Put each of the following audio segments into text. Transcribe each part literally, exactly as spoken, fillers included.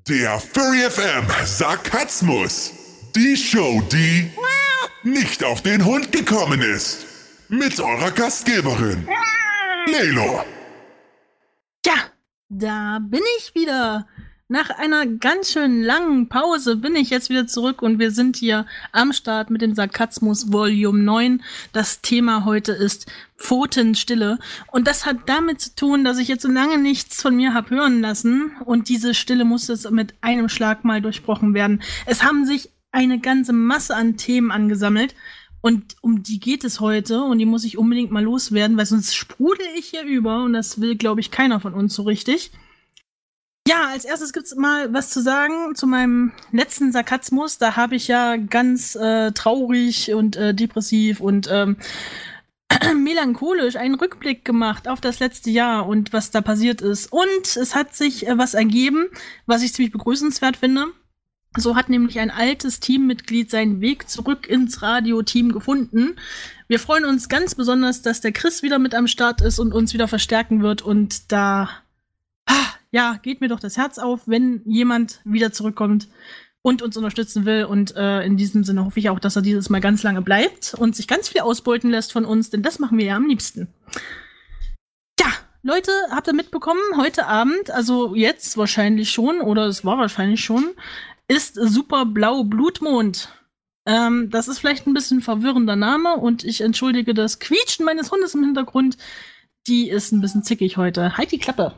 Der Furry F M Sarkasmus. Die Show, die nicht auf den Hund gekommen ist. Mit eurer Gastgeberin, Lelo. Tja, da bin ich wieder. Nach einer ganz schön langen Pause bin ich jetzt wieder zurück und wir sind hier am Start mit dem Sarkasmus Volume neun. Das Thema heute ist Pfotenstille. Und das hat damit zu tun, dass ich jetzt so lange nichts von mir habe hören lassen. Und diese Stille muss jetzt mit einem Schlag mal durchbrochen werden. Es haben sich eine ganze Masse an Themen angesammelt. Und um die geht es heute. Und die muss ich unbedingt mal loswerden, weil sonst sprudel ich hier über. Und das will, glaube ich, keiner von uns so richtig. Ja, als erstes gibt's mal was zu sagen zu meinem letzten Sarkasmus. Da habe ich ja ganz äh, traurig und äh, depressiv und ähm, melancholisch einen Rückblick gemacht auf das letzte Jahr und was da passiert ist. Und es hat sich äh, was ergeben, was ich ziemlich begrüßenswert finde. So hat nämlich ein altes Teammitglied seinen Weg zurück ins Radioteam gefunden. Wir freuen uns ganz besonders, dass der Chris wieder mit am Start ist und uns wieder verstärken wird. Und da ja, geht mir doch das Herz auf, wenn jemand wieder zurückkommt und uns unterstützen will. Und äh, in diesem Sinne hoffe ich auch, dass er dieses Mal ganz lange bleibt und sich ganz viel ausbeuten lässt von uns, denn das machen wir ja am liebsten. Ja, Leute, habt ihr mitbekommen, heute Abend, also jetzt wahrscheinlich schon, oder es war wahrscheinlich schon, ist Super Blau Blutmond. Ähm, das ist vielleicht ein bisschen verwirrender Name und ich entschuldige das Quietschen meines Hundes im Hintergrund. Die ist ein bisschen zickig heute. Halt die Klappe.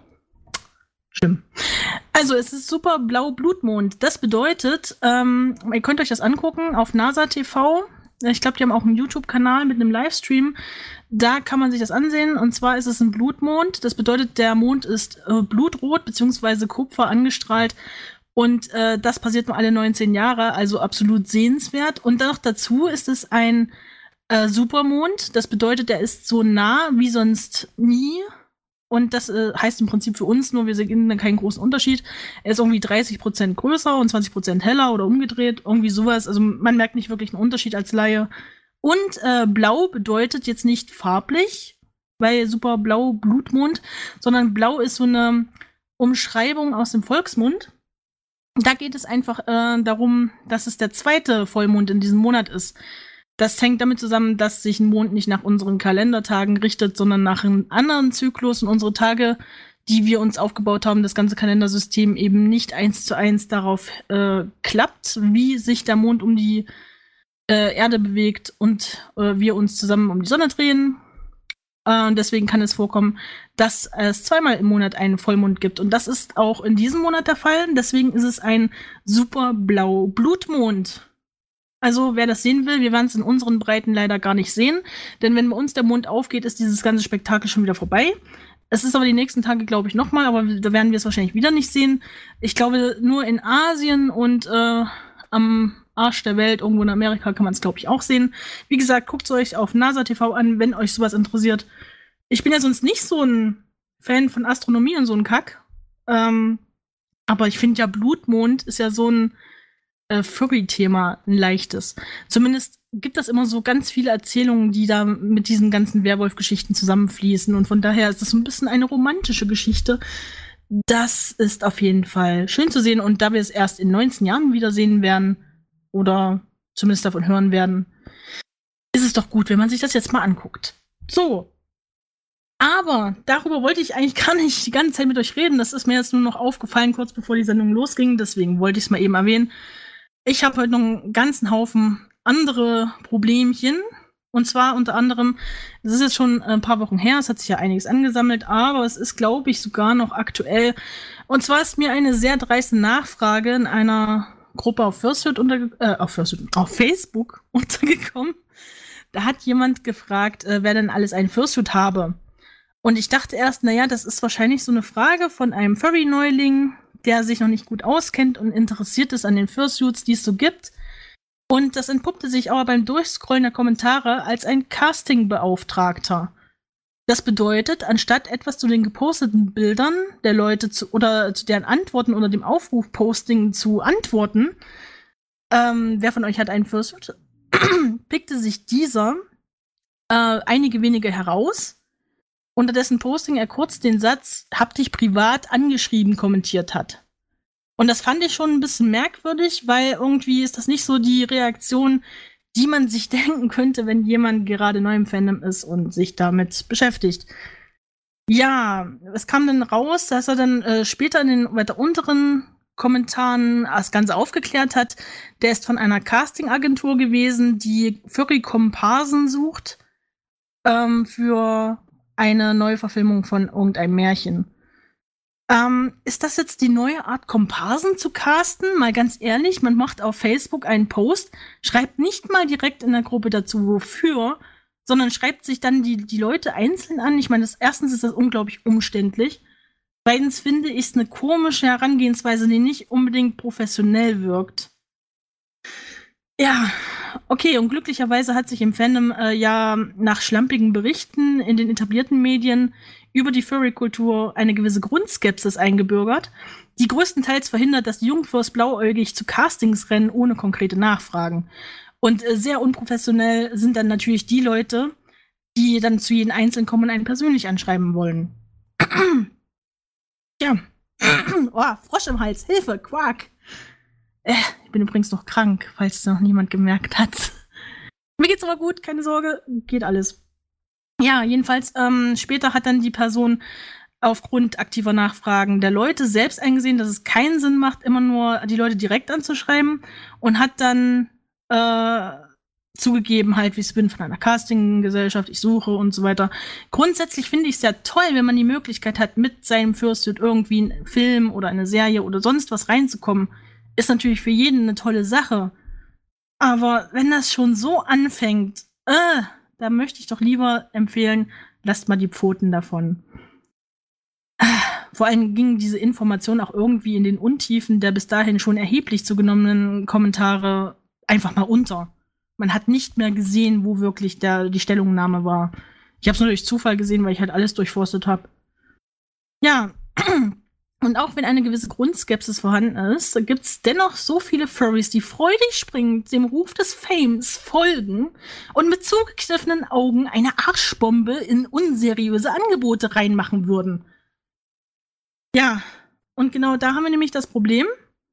Schlimm. Also, es ist Super Blau Blutmond. Das bedeutet, ähm, ihr könnt euch das angucken auf NASA T V. Ich glaube, die haben auch einen YouTube-Kanal mit einem Livestream. Da kann man sich das ansehen. Und zwar ist es ein Blutmond. Das bedeutet, der Mond ist äh, blutrot bzw. Kupfer angestrahlt. Und äh, das passiert nur alle neunzehn Jahre, also absolut sehenswert. Und noch dazu ist es ein äh, Supermond. Das bedeutet, der ist so nah wie sonst nie. Und das äh, heißt im Prinzip für uns nur, wir sehen dann keinen großen Unterschied. Er ist irgendwie dreißig Prozent größer und zwanzig Prozent heller oder umgedreht. Irgendwie sowas. Also man merkt nicht wirklich einen Unterschied als Laie. Und äh, blau bedeutet jetzt nicht farblich, weil super blau Blutmond, sondern blau ist so eine Umschreibung aus dem Volksmund. Da geht es einfach äh, darum, dass es der zweite Vollmond in diesem Monat ist. Das hängt damit zusammen, dass sich ein Mond nicht nach unseren Kalendertagen richtet, sondern nach einem anderen Zyklus und unsere Tage, die wir uns aufgebaut haben, das ganze Kalendersystem eben nicht eins zu eins darauf äh, klappt, wie sich der Mond um die äh, Erde bewegt und äh, wir uns zusammen um die Sonne drehen. Äh, und deswegen kann es vorkommen, dass es zweimal im Monat einen Vollmond gibt. Und das ist auch in diesem Monat der Fall. Deswegen ist es ein super blau Blutmond. Also, wer das sehen will, wir werden es in unseren Breiten leider gar nicht sehen. Denn wenn bei uns der Mond aufgeht, ist dieses ganze Spektakel schon wieder vorbei. Es ist aber die nächsten Tage, glaube ich, noch mal, aber da werden wir es wahrscheinlich wieder nicht sehen. Ich glaube, nur in Asien und äh, am Arsch der Welt, irgendwo in Amerika, kann man es, glaube ich, auch sehen. Wie gesagt, guckt es euch auf NASA T V an, wenn euch sowas interessiert. Ich bin ja sonst nicht so ein Fan von Astronomie und so ein Kack. Ähm, aber ich finde ja, Blutmond ist ja so ein Furry-Thema, ein leichtes. Zumindest gibt es immer so ganz viele Erzählungen, die da mit diesen ganzen Werwolf-Geschichten zusammenfließen. Und von daher ist das so ein bisschen eine romantische Geschichte. Das ist auf jeden Fall schön zu sehen. Und da wir es erst in neunzehn Jahren wiedersehen werden, oder zumindest davon hören werden, ist es doch gut, wenn man sich das jetzt mal anguckt. So. Aber darüber wollte ich eigentlich gar nicht die ganze Zeit mit euch reden. Das ist mir jetzt nur noch aufgefallen, kurz bevor die Sendung losging. Deswegen wollte ich es mal eben erwähnen. Ich habe heute noch einen ganzen Haufen andere Problemchen. Und zwar unter anderem, es ist jetzt schon ein paar Wochen her, es hat sich ja einiges angesammelt, aber es ist, glaube ich, sogar noch aktuell. Und zwar ist mir eine sehr dreiste Nachfrage in einer Gruppe auf Fursuit unterge- äh, auf Fursuit, auf Facebook untergekommen. Da hat jemand gefragt, äh, wer denn alles einen Fursuit habe. Und ich dachte erst, naja, das ist wahrscheinlich so eine Frage von einem Furry-Neuling, der sich noch nicht gut auskennt und interessiert ist an den Fursuits, die es so gibt. Und das entpuppte sich aber beim Durchscrollen der Kommentare als ein Castingbeauftragter. Das bedeutet, anstatt etwas zu den geposteten Bildern der Leute zu, oder zu deren Antworten oder dem Aufruf-Posting zu antworten, ähm, wer von euch hat einen Fursuit, pickte sich dieser äh, einige wenige heraus. Unter dessen Posting er kurz den Satz "Hab dich privat angeschrieben" kommentiert hat. Und das fand ich schon ein bisschen merkwürdig, weil irgendwie ist das nicht so die Reaktion, die man sich denken könnte, wenn jemand gerade neu im Fandom ist und sich damit beschäftigt. Ja, es kam dann raus, dass er dann äh, später in den weiter unteren Kommentaren das Ganze aufgeklärt hat. Der ist von einer Casting-Agentur gewesen, die Furry-Komparsen sucht ähm, für eine Neuverfilmung von irgendeinem Märchen. Ähm, ist das jetzt die neue Art, Komparsen zu casten? Mal ganz ehrlich, man macht auf Facebook einen Post, schreibt nicht mal direkt in der Gruppe dazu, wofür, sondern schreibt sich dann die, die Leute einzeln an. Ich meine, das, erstens ist das unglaublich umständlich. Zweitens finde ich es eine komische Herangehensweise, die nicht unbedingt professionell wirkt. Ja, okay, und glücklicherweise hat sich im Fandom äh, ja nach schlampigen Berichten in den etablierten Medien über die Furry-Kultur eine gewisse Grundskepsis eingebürgert, die größtenteils verhindert, dass die Jungfurs blauäugig zu Castings rennen, ohne konkrete Nachfragen. Und äh, sehr unprofessionell sind dann natürlich die Leute, die dann zu jedem Einzelnen kommen und einen persönlich anschreiben wollen. Ja. Oh, Frosch im Hals, Hilfe, Quark. Äh, ich bin übrigens noch krank, falls noch niemand gemerkt hat. Mir geht's aber gut, keine Sorge, geht alles. Ja, jedenfalls, ähm, später hat dann die Person aufgrund aktiver Nachfragen der Leute selbst eingesehen, dass es keinen Sinn macht, immer nur die Leute direkt anzuschreiben und hat dann äh, zugegeben, halt, wie ich bin von einer Casting-Gesellschaft, ich suche und so weiter. Grundsätzlich finde ich es ja toll, wenn man die Möglichkeit hat, mit seinem Fursuit irgendwie einen Film oder eine Serie oder sonst was reinzukommen. Ist natürlich für jeden eine tolle Sache. Aber wenn das schon so anfängt, äh, da möchte ich doch lieber empfehlen, lasst mal die Pfoten davon. Vor allem ging diese Information auch irgendwie in den Untiefen der bis dahin schon erheblich zugenommenen Kommentare einfach mal unter. Man hat nicht mehr gesehen, wo wirklich der, die Stellungnahme war. Ich habe es nur durch Zufall gesehen, weil ich halt alles durchforstet habe. Ja, und auch wenn eine gewisse Grundskepsis vorhanden ist, gibt es dennoch so viele Furries, die freudig springend dem Ruf des Fames folgen und mit zugekniffenen Augen eine Arschbombe in unseriöse Angebote reinmachen würden. Ja, und genau da haben wir nämlich das Problem.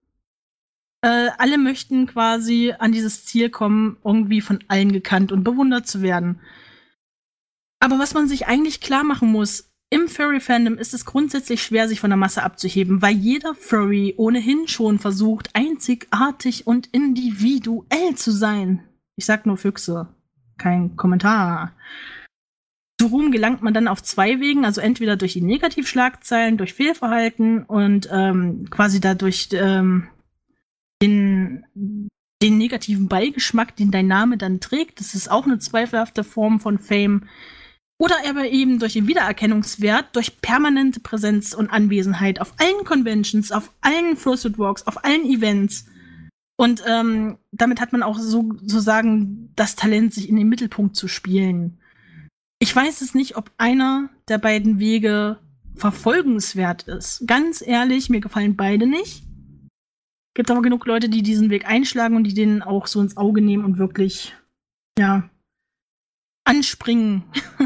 Äh, alle möchten quasi an dieses Ziel kommen, irgendwie von allen gekannt und bewundert zu werden. Aber was man sich eigentlich klar machen muss, im Furry-Fandom ist es grundsätzlich schwer, sich von der Masse abzuheben, weil jeder Furry ohnehin schon versucht, einzigartig und individuell zu sein. Ich sag nur Füchse, kein Kommentar. Zu Ruhm gelangt man dann auf zwei Wegen, also entweder durch die Negativschlagzeilen, durch Fehlverhalten und ähm, quasi dadurch ähm, den, den negativen Beigeschmack, den dein Name dann trägt. Das ist auch eine zweifelhafte Form von Fame. Oder aber eben durch den Wiedererkennungswert, durch permanente Präsenz und Anwesenheit auf allen Conventions, auf allen Fursuit Walks, auf allen Events. Und ähm, damit hat man auch so, sozusagen das Talent, sich in den Mittelpunkt zu spielen. Ich weiß es nicht, ob einer der beiden Wege verfolgenswert ist. Ganz ehrlich, mir gefallen beide nicht. Gibt aber genug Leute, die diesen Weg einschlagen und die den auch so ins Auge nehmen und wirklich, ja, anspringen.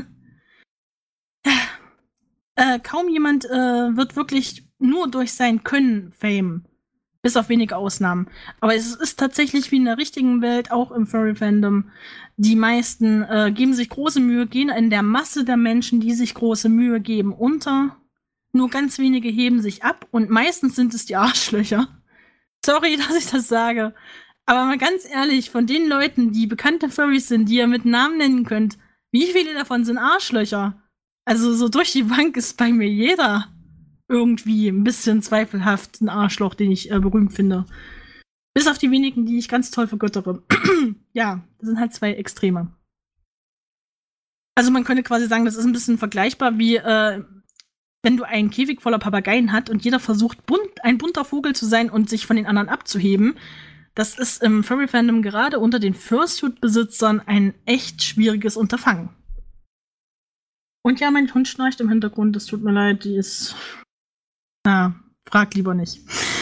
Äh, kaum jemand äh, wird wirklich nur durch sein Können Fame. Bis auf wenige Ausnahmen. Aber es ist tatsächlich wie in der richtigen Welt, auch im Furry-Fandom. Die meisten äh, geben sich große Mühe, gehen in der Masse der Menschen, die sich große Mühe geben, unter. Nur ganz wenige heben sich ab und meistens sind es die Arschlöcher. Sorry, dass ich das sage. Aber mal ganz ehrlich, von den Leuten, die bekannte Furries sind, die ihr mit Namen nennen könnt, wie viele davon sind Arschlöcher? Also so durch die Bank ist bei mir jeder irgendwie ein bisschen zweifelhaft ein Arschloch, den ich äh, berühmt finde. Bis auf die wenigen, die ich ganz toll vergöttere. Ja, das sind halt zwei Extreme. Also man könnte quasi sagen, das ist ein bisschen vergleichbar wie, äh, wenn du einen Käfig voller Papageien hast und jeder versucht, bunt, ein bunter Vogel zu sein und sich von den anderen abzuheben. Das ist im Furry-Fandom gerade unter den Fursuit-Besitzern ein echt schwieriges Unterfangen. Und ja, mein Hund schnarcht im Hintergrund, das tut mir leid, die ist... Na, frag lieber nicht.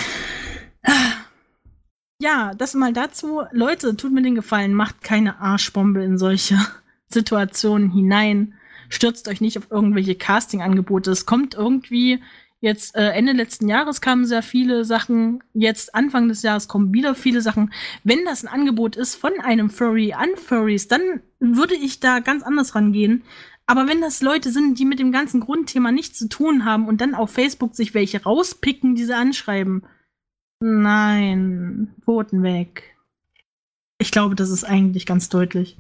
Ja, das mal dazu. Leute, tut mir den Gefallen, macht keine Arschbombe in solche Situationen hinein. Stürzt euch nicht auf irgendwelche Casting-Angebote. Es kommt irgendwie Jetzt äh, Ende letzten Jahres kamen sehr viele Sachen. Jetzt Anfang des Jahres kommen wieder viele Sachen. Wenn das ein Angebot ist von einem Furry an Furries, dann würde ich da ganz anders rangehen. Aber wenn das Leute sind, die mit dem ganzen Grundthema nichts zu tun haben und dann auf Facebook sich welche rauspicken, die sie anschreiben, nein, Pfoten weg. Ich glaube, das ist eigentlich ganz deutlich.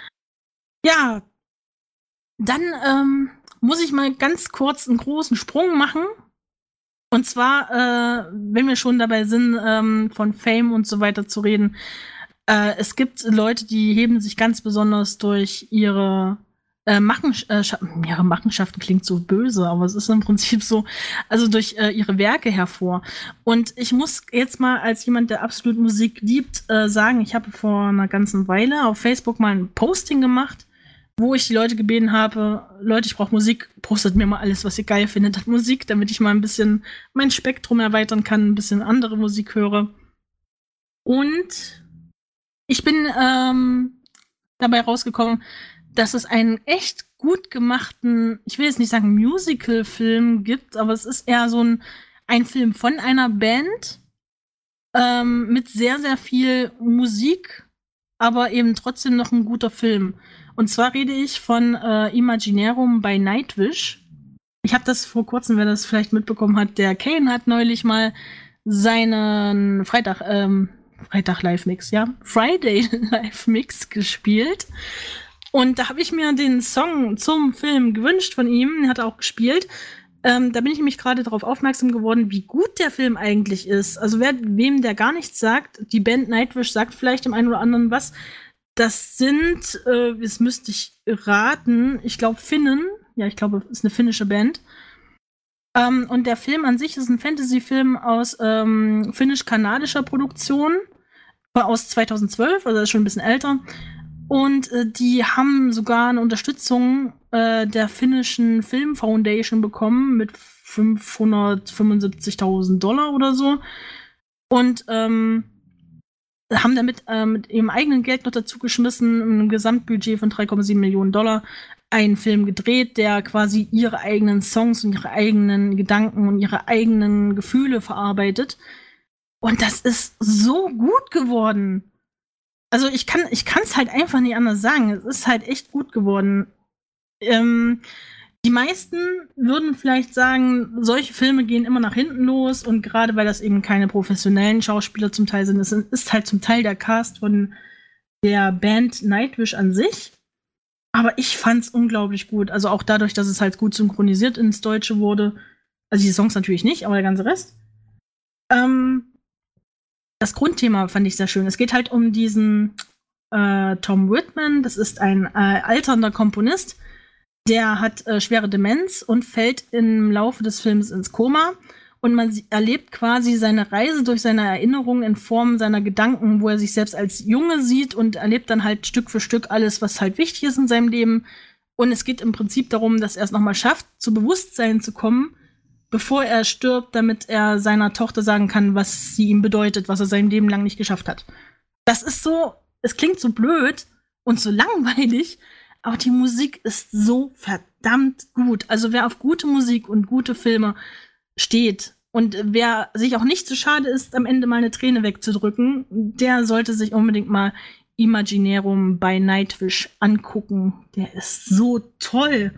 Ja, dann ähm, muss ich mal ganz kurz einen großen Sprung machen. Und zwar, äh, wenn wir schon dabei sind, ähm, von Fame und so weiter zu reden. Äh, es gibt Leute, die heben sich ganz besonders durch ihre äh, Machen, äh, ihre Machenschaften klingt so böse, aber es ist im Prinzip so, also durch äh, ihre Werke hervor. Und ich muss jetzt mal als jemand, der absolut Musik liebt, äh, sagen, ich habe vor einer ganzen Weile auf Facebook mal ein Posting gemacht, wo ich die Leute gebeten habe, Leute, ich brauche Musik, postet mir mal alles, was ihr geil findet an Musik, damit ich mal ein bisschen mein Spektrum erweitern kann, ein bisschen andere Musik höre. Und ich bin ähm, dabei rausgekommen, dass es einen echt gut gemachten, ich will jetzt nicht sagen Musical-Film gibt, aber es ist eher so ein, ein Film von einer Band ähm, mit sehr, sehr viel Musik, aber eben trotzdem noch ein guter Film. Und zwar rede ich von äh, Imaginarium bei Nightwish. Ich habe das vor kurzem, wer das vielleicht mitbekommen hat, der Kane hat neulich mal seinen Freitag, ähm, Freitag Live-Mix, ja, Friday Live-Mix gespielt. Und da habe ich mir den Song zum Film gewünscht von ihm, den hat er auch gespielt. Ähm, da bin ich nämlich gerade darauf aufmerksam geworden, wie gut der Film eigentlich ist. Also wer, wem der gar nichts sagt, die Band Nightwish sagt vielleicht dem einen oder anderen was. Das sind, äh, das müsste ich raten, ich glaube Finnen. Ja, ich glaube, es ist eine finnische Band. Ähm, und der Film an sich ist ein Fantasy-Film aus ähm, finnisch-kanadischer Produktion. War aus zweitausendzwölf, also ist schon ein bisschen älter. Und äh, die haben sogar eine Unterstützung äh, der finnischen Film Foundation bekommen mit fünfhundertfünfundsiebzigtausend Dollar oder so. Und ähm, haben damit äh, mit ihrem eigenen Geld noch dazu geschmissen, ein Gesamtbudget von drei Komma sieben Millionen Dollar, einen Film gedreht, der quasi ihre eigenen Songs und ihre eigenen Gedanken und ihre eigenen Gefühle verarbeitet. Und das ist so gut geworden. Also ich kann ich kann es halt einfach nicht anders sagen. Es ist halt echt gut geworden. Ähm, die meisten würden vielleicht sagen, solche Filme gehen immer nach hinten los und gerade weil das eben keine professionellen Schauspieler zum Teil sind, es ist halt zum Teil der Cast von der Band Nightwish an sich. Aber ich fand's unglaublich gut. Also auch dadurch, dass es halt gut synchronisiert ins Deutsche wurde. Also die Songs natürlich nicht, aber der ganze Rest. Ähm, das Grundthema fand ich sehr schön. Es geht halt um diesen äh, Tom Whitman. Das ist ein äh, alternder Komponist. Der hat äh, schwere Demenz und fällt im Laufe des Films ins Koma. Und man erlebt quasi seine Reise durch seine Erinnerungen in Form seiner Gedanken, wo er sich selbst als Junge sieht und erlebt dann halt Stück für Stück alles, was halt wichtig ist in seinem Leben. Und es geht im Prinzip darum, dass er es nochmal schafft, zu Bewusstsein zu kommen, bevor er stirbt, damit er seiner Tochter sagen kann, was sie ihm bedeutet, was er sein Leben lang nicht geschafft hat. Das ist so, es klingt so blöd und so langweilig, aber die Musik ist so verdammt gut. Also wer auf gute Musik und gute Filme steht und wer sich auch nicht so schade ist, am Ende mal eine Träne wegzudrücken, der sollte sich unbedingt mal Imaginarium bei Nightwish angucken. Der ist so toll.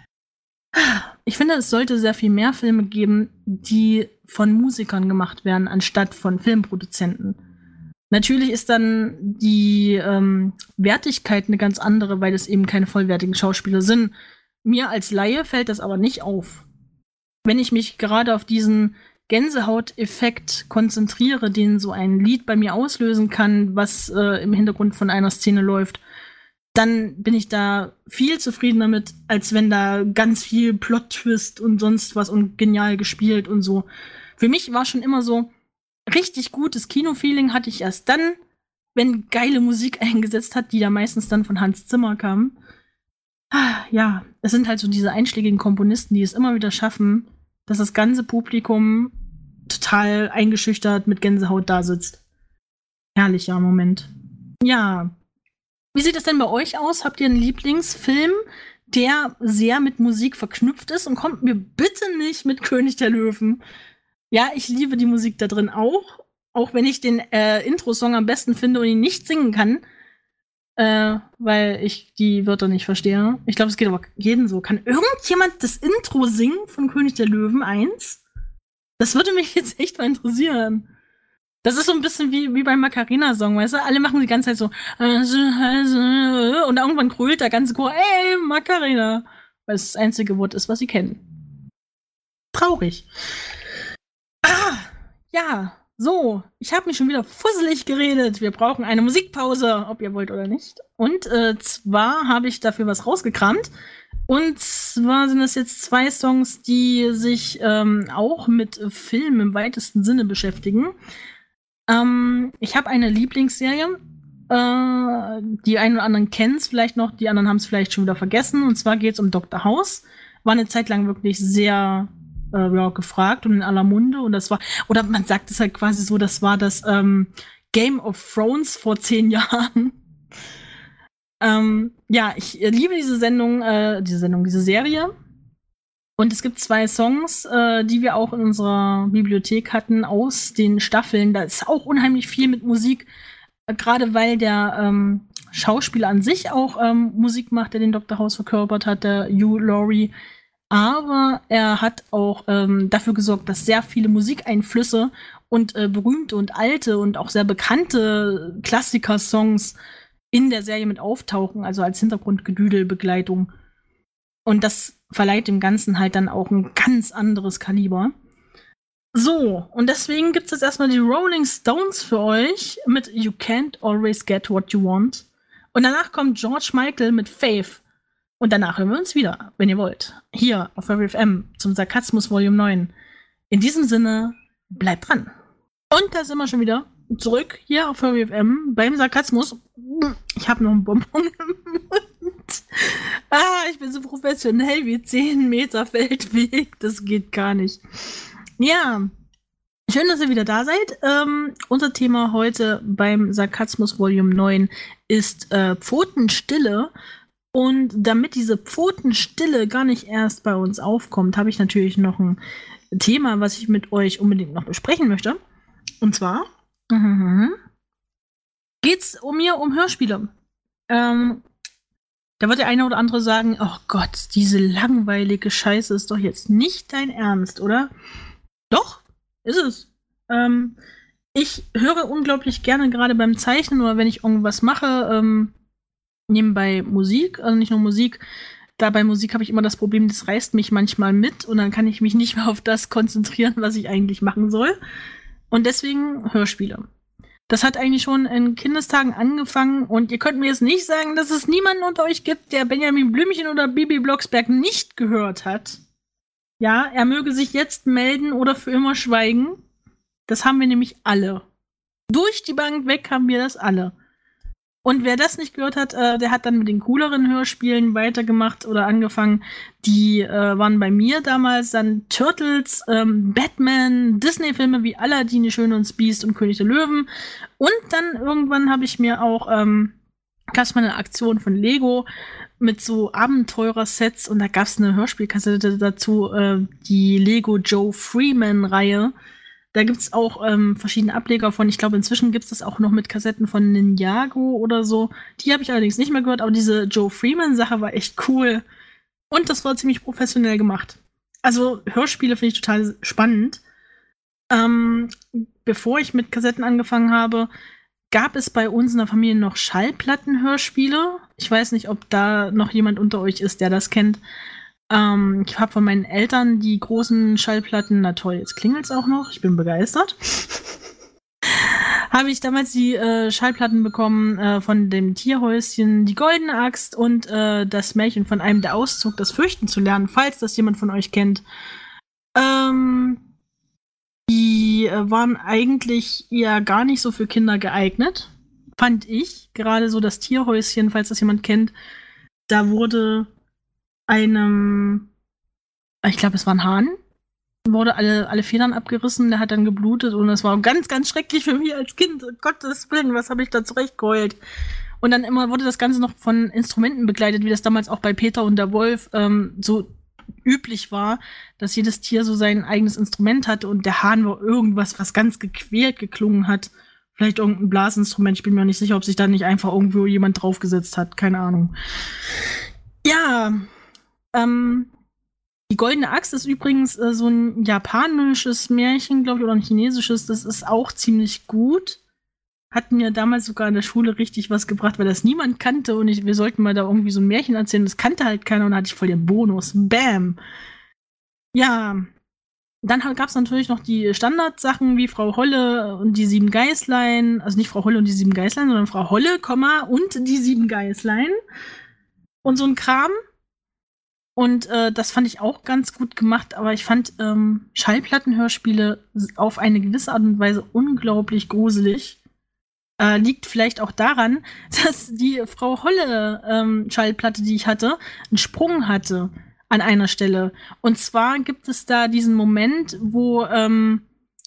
Ich finde, es sollte sehr viel mehr Filme geben, die von Musikern gemacht werden, anstatt von Filmproduzenten. Natürlich ist dann die ähm, Wertigkeit eine ganz andere, weil es eben keine vollwertigen Schauspieler sind. Mir als Laie fällt das aber nicht auf. Wenn ich mich gerade auf diesen Gänsehauteffekt konzentriere, den so ein Lied bei mir auslösen kann, was äh, im Hintergrund von einer Szene läuft, dann bin ich da viel zufriedener mit, als wenn da ganz viel Plot-Twist und sonst was und genial gespielt und so. Für mich war schon immer so, richtig gutes Kinofeeling hatte ich erst dann, wenn geile Musik eingesetzt hat, die da meistens dann von Hans Zimmer kam. Ja, es sind halt so diese einschlägigen Komponisten, die es immer wieder schaffen, dass das ganze Publikum total eingeschüchtert mit Gänsehaut da sitzt. Herrlicher Moment. Ja. Wie sieht es denn bei euch aus? Habt ihr einen Lieblingsfilm, der sehr mit Musik verknüpft ist und kommt mir bitte nicht mit König der Löwen. Ja, ich liebe die Musik da drin auch, auch wenn ich den äh, Intro-Song am besten finde und ihn nicht singen kann, äh, weil ich die Wörter nicht verstehe. Ich glaube, es geht aber jedem so. Kann irgendjemand das Intro singen von König der Löwen eins? Das würde mich jetzt echt mal interessieren. Das ist so ein bisschen wie, wie beim Macarena-Song, weißt du? Alle machen die ganze Zeit so und irgendwann grölt der ganze Chor, ey, Macarena. Weil es das einzige Wort ist, was sie kennen. Traurig. Ah, ja, so. Ich habe mich schon wieder fusselig geredet. Wir brauchen eine Musikpause, ob ihr wollt oder nicht. Und äh, zwar habe ich dafür was rausgekramt. Und zwar sind das jetzt zwei Songs, die sich ähm, auch mit Film im weitesten Sinne beschäftigen. Ähm, ich habe eine Lieblingsserie. Äh, die einen oder anderen kennen es vielleicht noch, die anderen haben es vielleicht schon wieder vergessen. Und zwar geht es um Doktor House. War eine Zeit lang wirklich sehr äh, ja, gefragt und in aller Munde. Und das war, oder man sagt es halt quasi so, das war das ähm, Game of Thrones vor zehn Jahren. ähm, ja, ich liebe diese Sendung, äh, diese Sendung, diese Serie. Und es gibt zwei Songs, äh, die wir auch in unserer Bibliothek hatten aus den Staffeln. Da ist auch unheimlich viel mit Musik, äh, gerade weil der ähm, Schauspieler an sich auch ähm, Musik macht, der den Doktor House verkörpert hat, der Hugh Laurie. Aber er hat auch ähm, dafür gesorgt, dass sehr viele Musikeinflüsse und äh, berühmte und alte und auch sehr bekannte Klassiker-Songs in der Serie mit auftauchen, also als Hintergrundgedüdel-Begleitung. Und das verleiht dem Ganzen halt dann auch ein ganz anderes Kaliber. So, und deswegen gibt es jetzt erstmal die Rolling Stones für euch mit You Can't Always Get What You Want. Und danach kommt George Michael mit Faith. Und danach hören wir uns wieder, wenn ihr wollt. Hier auf Furry F M zum Sarkasmus Volume neun. In diesem Sinne, bleibt dran. Und da sind wir schon wieder zurück hier auf Furry F M beim Sarkasmus. Ich habe noch einen Bonbon im Mund. Ah, ich bin so professionell wie zehn Meter Feldweg. Das geht gar nicht. Ja, schön, dass ihr wieder da seid. Ähm, unser Thema heute beim Sarkasmus Volume neun ist äh, Pfotenstille. Und damit diese Pfotenstille gar nicht erst bei uns aufkommt, habe ich natürlich noch ein Thema, was ich mit euch unbedingt noch besprechen möchte. Und zwar mhm, geht es um mir um Hörspiele. Ähm, da wird der eine oder andere sagen, oh Gott, diese langweilige Scheiße ist doch jetzt nicht dein Ernst, oder? Doch, ist es. Ähm, ich höre unglaublich gerne, gerade beim Zeichnen oder wenn ich irgendwas mache, ähm, nebenbei Musik, also nicht nur Musik. Da bei Musik habe ich immer das Problem, das reißt mich manchmal mit und dann kann ich mich nicht mehr auf das konzentrieren, was ich eigentlich machen soll. Und deswegen Hörspiele. Das hat eigentlich schon in Kindestagen angefangen und ihr könnt mir jetzt nicht sagen, dass es niemanden unter euch gibt, der Benjamin Blümchen oder Bibi Blocksberg nicht gehört hat. Ja, er möge sich jetzt melden oder für immer schweigen. Das haben wir nämlich alle. Durch die Bank weg haben wir das alle. Und wer das nicht gehört hat, äh, der hat dann mit den cooleren Hörspielen weitergemacht oder angefangen. Die äh, waren bei mir damals dann Turtles, ähm, Batman, Disney-Filme wie Aladdin, Die Schöne und das Biest und König der Löwen. Und dann irgendwann habe ich mir auch, ähm, gab es mal eine Aktion von Lego mit so Abenteurer-Sets und da gab es eine Hörspielkassette dazu, äh, die Lego Joe Freeman-Reihe. Da gibt es auch ähm, verschiedene Ableger von. Ich glaube, inzwischen gibt es das auch noch mit Kassetten von Ninjago oder so. Die habe ich allerdings nicht mehr gehört, aber diese Joe Freeman-Sache war echt cool. Und das war ziemlich professionell gemacht. Also Hörspiele finde ich total spannend. Ähm, bevor ich mit Kassetten angefangen habe, gab es bei uns in der Familie noch Schallplattenhörspiele. Ich weiß nicht, ob da noch jemand unter euch ist, der das kennt. Ähm, ich habe von meinen Eltern die großen Schallplatten, na toll, jetzt klingelt's auch noch, ich bin begeistert. Habe ich damals die äh, Schallplatten bekommen äh, von dem Tierhäuschen Die Goldene Axt und äh, das Märchen von einem, der auszog, das Fürchten zu lernen, falls das jemand von euch kennt. Ähm, die äh, waren eigentlich eher gar nicht so für Kinder geeignet, fand ich. Gerade so das Tierhäuschen, falls das jemand kennt, da wurde einem, ich glaube, es war ein Hahn, wurde alle, alle Federn abgerissen, der hat dann geblutet und das war ganz, ganz schrecklich für mich als Kind. Um Gottes Willen, was habe ich da zurechtgeheult. Und dann immer wurde das Ganze noch von Instrumenten begleitet, wie das damals auch bei Peter und der Wolf ähm, so üblich war, dass jedes Tier so sein eigenes Instrument hatte und der Hahn war irgendwas, was ganz gequält geklungen hat. Vielleicht irgendein Blasinstrument, ich bin mir nicht sicher, ob sich da nicht einfach irgendwo jemand draufgesetzt hat, keine Ahnung. Ja, ähm, die Goldene Axt ist übrigens äh, so ein japanisches Märchen, glaube ich, oder ein chinesisches, das ist auch ziemlich gut. Hat mir damals sogar in der Schule richtig was gebracht, weil das niemand kannte und ich, wir sollten mal da irgendwie so ein Märchen erzählen. Das kannte halt keiner und da hatte ich voll den Bonus. Bam! Ja, dann gab es natürlich noch die Standardsachen wie Frau Holle und die sieben Geißlein. Also nicht Frau Holle und die sieben Geißlein, sondern Frau Holle, Komma, und die sieben Geißlein. Und so ein Kram. Und äh, das fand ich auch ganz gut gemacht, aber ich fand ähm, Schallplattenhörspiele auf eine gewisse Art und Weise unglaublich gruselig. Äh, liegt vielleicht auch daran, dass die Frau Holle ähm, Schallplatte, die ich hatte, einen Sprung hatte an einer Stelle. Und zwar gibt es da diesen Moment, wo, ähm,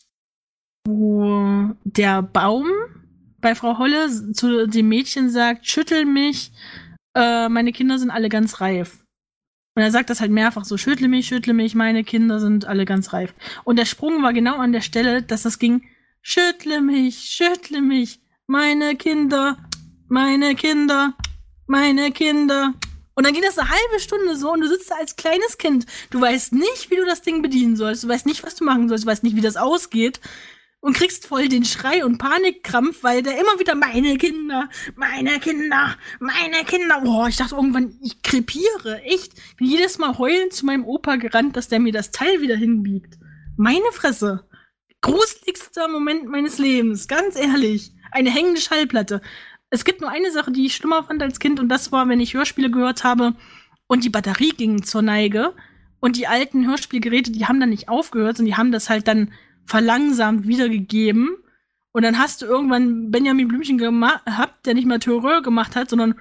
wo der Baum bei Frau Holle zu dem Mädchen sagt, schüttel mich, äh, meine Kinder sind alle ganz reif. Und er sagt das halt mehrfach so, schüttle mich, schüttle mich, meine Kinder sind alle ganz reif. Und der Sprung war genau an der Stelle, dass das ging, schüttle mich, schüttle mich, meine Kinder, meine Kinder, meine Kinder. Und dann geht das eine halbe Stunde so und du sitzt da als kleines Kind. Du weißt nicht, wie du das Ding bedienen sollst. Du weißt nicht, was du machen sollst. Du weißt nicht, wie das ausgeht. Und kriegst voll den Schrei und Panikkrampf, weil der immer wieder, meine Kinder, meine Kinder, meine Kinder. Boah, ich dachte irgendwann, ich krepiere. Echt. Ich bin jedes Mal heulend zu meinem Opa gerannt, dass der mir das Teil wieder hinbiegt. Meine Fresse. Gruseligster Moment meines Lebens. Ganz ehrlich. Eine hängende Schallplatte. Es gibt nur eine Sache, die ich schlimmer fand als Kind, und das war, wenn ich Hörspiele gehört habe und die Batterie ging zur Neige und die alten Hörspielgeräte, die haben dann nicht aufgehört, sondern die haben das halt dann verlangsamt wiedergegeben. Und dann hast du irgendwann Benjamin Blümchen gehabt, der nicht mehr Terreur gemacht hat, sondern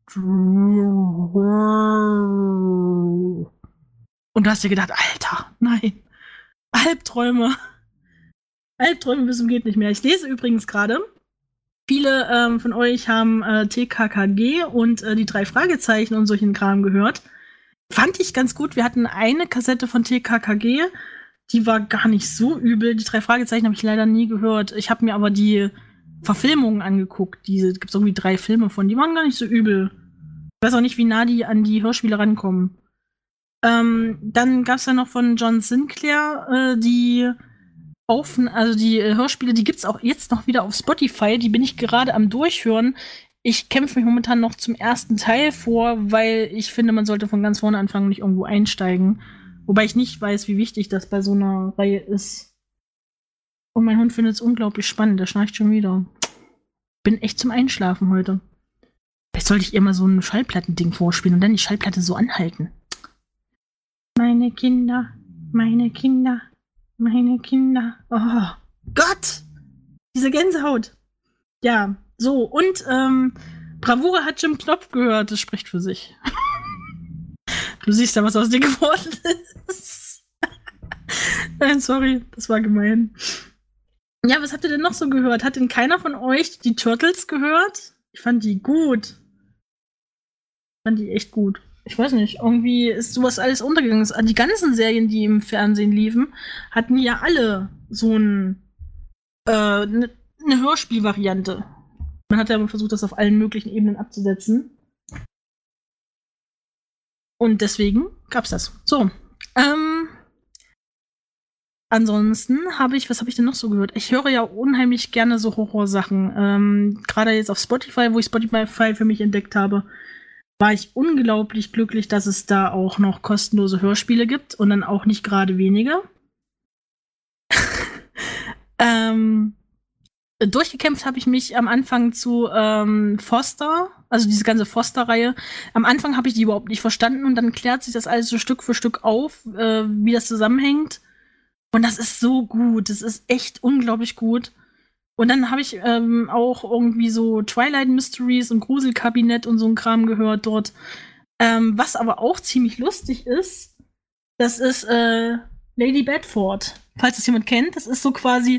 und du hast dir gedacht, Alter, nein. Albträume. Albträume bis zum geht nicht mehr. Ich lese übrigens gerade, viele ähm, von euch haben äh, T K K G und äh, die drei Fragezeichen und solchen Kram gehört. Fand ich ganz gut. Wir hatten eine Kassette von T K K G, die war gar nicht so übel. Die drei Fragezeichen habe ich leider nie gehört. Ich habe mir aber die Verfilmungen angeguckt. Diese gibt es irgendwie drei Filme von. Die waren gar nicht so übel. Ich weiß auch nicht, wie nah die an die Hörspiele rankommen. Ähm, dann gab es ja noch von John Sinclair äh, die Auf, also die äh, Hörspiele, die gibt's auch jetzt noch wieder auf Spotify. Die bin ich gerade am Durchhören. Ich kämpfe mich momentan noch zum ersten Teil vor, weil ich finde, man sollte von ganz vorne anfangen und nicht irgendwo einsteigen. Wobei ich nicht weiß, wie wichtig das bei so einer Reihe ist. Und mein Hund findet es unglaublich spannend. Der schnarcht schon wieder. Bin echt zum Einschlafen heute. Vielleicht sollte ich ihr mal so ein Schallplattending vorspielen und dann die Schallplatte so anhalten. Meine Kinder, meine Kinder, meine Kinder. Oh Gott! Diese Gänsehaut. Ja, so. Und ähm, Bravura hat Jim Knopf gehört. Das spricht für sich. Du siehst ja, was aus dir geworden ist. Nein, sorry, das war gemein. Ja, was habt ihr denn noch so gehört? Hat denn keiner von euch die Turtles gehört? Ich fand die gut. Ich fand die echt gut. Ich weiß nicht, irgendwie ist sowas alles untergegangen. Die ganzen Serien, die im Fernsehen liefen, hatten ja alle so ein, äh, eine ne Hörspielvariante. Man hat ja versucht, das auf allen möglichen Ebenen abzusetzen. Und deswegen gab's das. So. Ähm, ansonsten habe ich, was habe ich denn noch so gehört? Ich höre ja unheimlich gerne so Horrorsachen. Ähm, gerade jetzt auf Spotify, wo ich Spotify für mich entdeckt habe, war ich unglaublich glücklich, dass es da auch noch kostenlose Hörspiele gibt und dann auch nicht gerade wenige. ähm, durchgekämpft habe ich mich am Anfang zu ähm, Foster, also diese ganze Foster-Reihe. Am Anfang habe ich die überhaupt nicht verstanden und dann klärt sich das alles so Stück für Stück auf, äh, wie das zusammenhängt. Und das ist so gut, das ist echt unglaublich gut. Und dann habe ich ähm, auch irgendwie so Twilight Mysteries und Gruselkabinett und so ein Kram gehört dort. Ähm, was aber auch ziemlich lustig ist, das ist äh, Lady Bedford. Falls das jemand kennt, das ist so quasi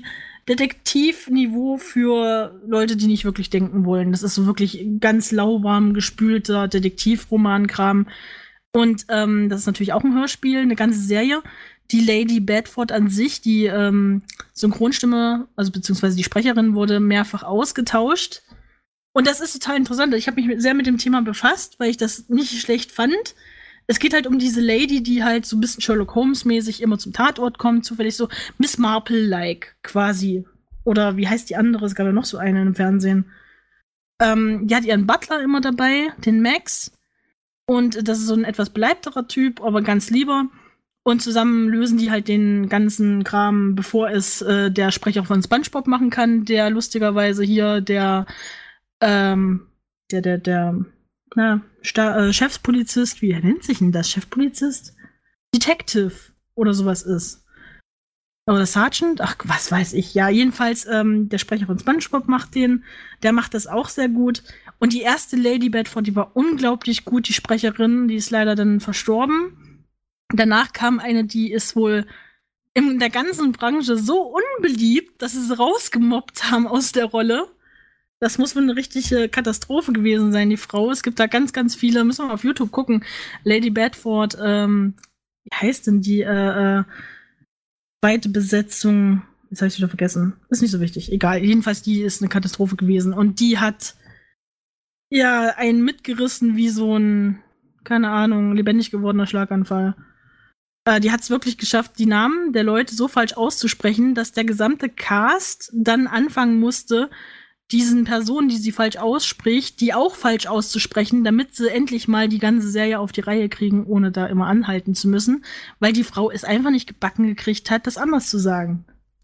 Detektivniveau für Leute, die nicht wirklich denken wollen. Das ist so wirklich ganz lauwarm gespülter Detektivromankram. Und ähm, das ist natürlich auch ein Hörspiel, eine ganze Serie. Die Lady Bedford an sich, die ähm, Synchronstimme, also beziehungsweise die Sprecherin, wurde mehrfach ausgetauscht. Und das ist total interessant. Ich habe mich sehr mit dem Thema befasst, weil ich das nicht schlecht fand. Es geht halt um diese Lady, die halt so ein bisschen Sherlock Holmes-mäßig immer zum Tatort kommt, zufällig so Miss Marple-like quasi. Oder wie heißt die andere? Es gab ja noch so eine im Fernsehen. Ähm, die hat ihren Butler immer dabei, den Max. Und das ist so ein etwas beleibterer Typ, aber ganz lieber. Und zusammen lösen die halt den ganzen Kram, bevor es äh, der Sprecher von SpongeBob machen kann, der lustigerweise hier der ähm, der, der, der na, Sta- äh, Chefspolizist, wie nennt sich denn das? Chefpolizist? Detective oder sowas ist. Oder Sergeant? Ach, was weiß ich. Ja, jedenfalls, ähm, der Sprecher von SpongeBob macht den. Der macht das auch sehr gut. Und die erste Lady Bedford, die war unglaublich gut, die Sprecherin. Die ist leider dann verstorben. Danach kam eine, die ist wohl in der ganzen Branche so unbeliebt, dass sie sie rausgemobbt haben aus der Rolle. Das muss wohl eine richtige Katastrophe gewesen sein, die Frau. Es gibt da ganz, ganz viele, müssen wir auf YouTube gucken. Lady Bedford, ähm, wie heißt denn die, äh, äh, zweite Besetzung? Jetzt habe ich wieder vergessen. Ist nicht so wichtig. Egal. Jedenfalls, die ist eine Katastrophe gewesen. Und die hat ja einen mitgerissen wie so ein, keine Ahnung, lebendig gewordener Schlaganfall. Äh, die hat es wirklich geschafft, die Namen der Leute so falsch auszusprechen, dass der gesamte Cast dann anfangen musste, diesen Personen, die sie falsch ausspricht, die auch falsch auszusprechen, damit sie endlich mal die ganze Serie auf die Reihe kriegen, ohne da immer anhalten zu müssen, weil die Frau es einfach nicht gebacken gekriegt hat, das anders zu sagen.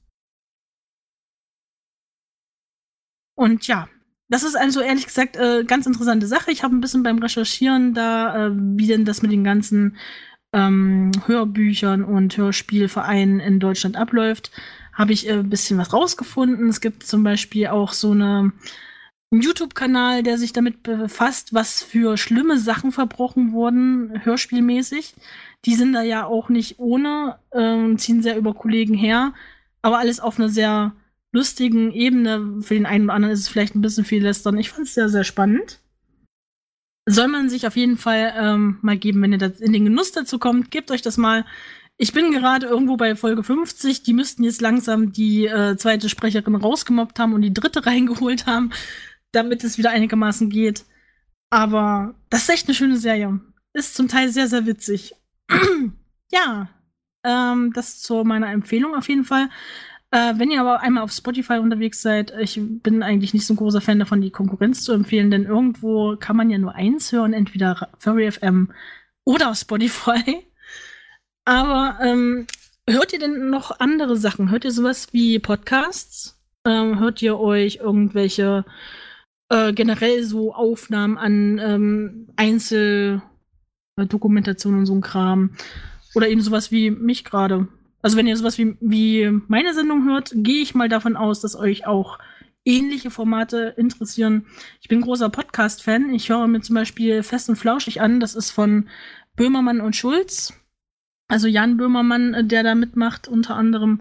Und ja, das ist also ehrlich gesagt äh, ganz interessante Sache. Ich habe ein bisschen beim Recherchieren da, äh, wie denn das mit den ganzen ähm, Hörbüchern und Hörspielvereinen in Deutschland abläuft, habe ich ein äh, bisschen was rausgefunden. Es gibt zum Beispiel auch so eine, einen YouTube-Kanal, der sich damit befasst, was für schlimme Sachen verbrochen wurden, hörspielmäßig. Die sind da ja auch nicht ohne, äh, ziehen sehr über Kollegen her, aber alles auf einer sehr lustigen Ebene. Für den einen oder anderen ist es vielleicht ein bisschen viel lästern. Ich fand es sehr, sehr spannend. Soll man sich auf jeden Fall ähm, mal geben, wenn ihr das in den Genuss dazu kommt. Gebt euch das mal. Ich bin gerade irgendwo bei Folge fünfzig. Die müssten jetzt langsam die äh, zweite Sprecherin rausgemobbt haben und die dritte reingeholt haben, damit es wieder einigermaßen geht. Aber das ist echt eine schöne Serie. Ist zum Teil sehr, sehr witzig. Ja, ähm, das zu meiner Empfehlung auf jeden Fall. Äh, wenn ihr aber einmal auf Spotify unterwegs seid, ich bin eigentlich nicht so ein großer Fan davon, die Konkurrenz zu empfehlen, denn irgendwo kann man ja nur eins hören, entweder Furry F M oder Spotify. Aber ähm, hört ihr denn noch andere Sachen? Hört ihr sowas wie Podcasts? Ähm, hört ihr euch irgendwelche äh, generell so Aufnahmen an ähm, Einzeldokumentationen und so ein Kram? Oder eben sowas wie mich gerade? Also wenn ihr sowas wie, wie meine Sendung hört, gehe ich mal davon aus, dass euch auch ähnliche Formate interessieren. Ich bin großer Podcast-Fan. Ich höre mir zum Beispiel Fest und Flauschig an. Das ist von Böhmermann und Schulz. Also Jan Böhmermann, der da mitmacht, unter anderem.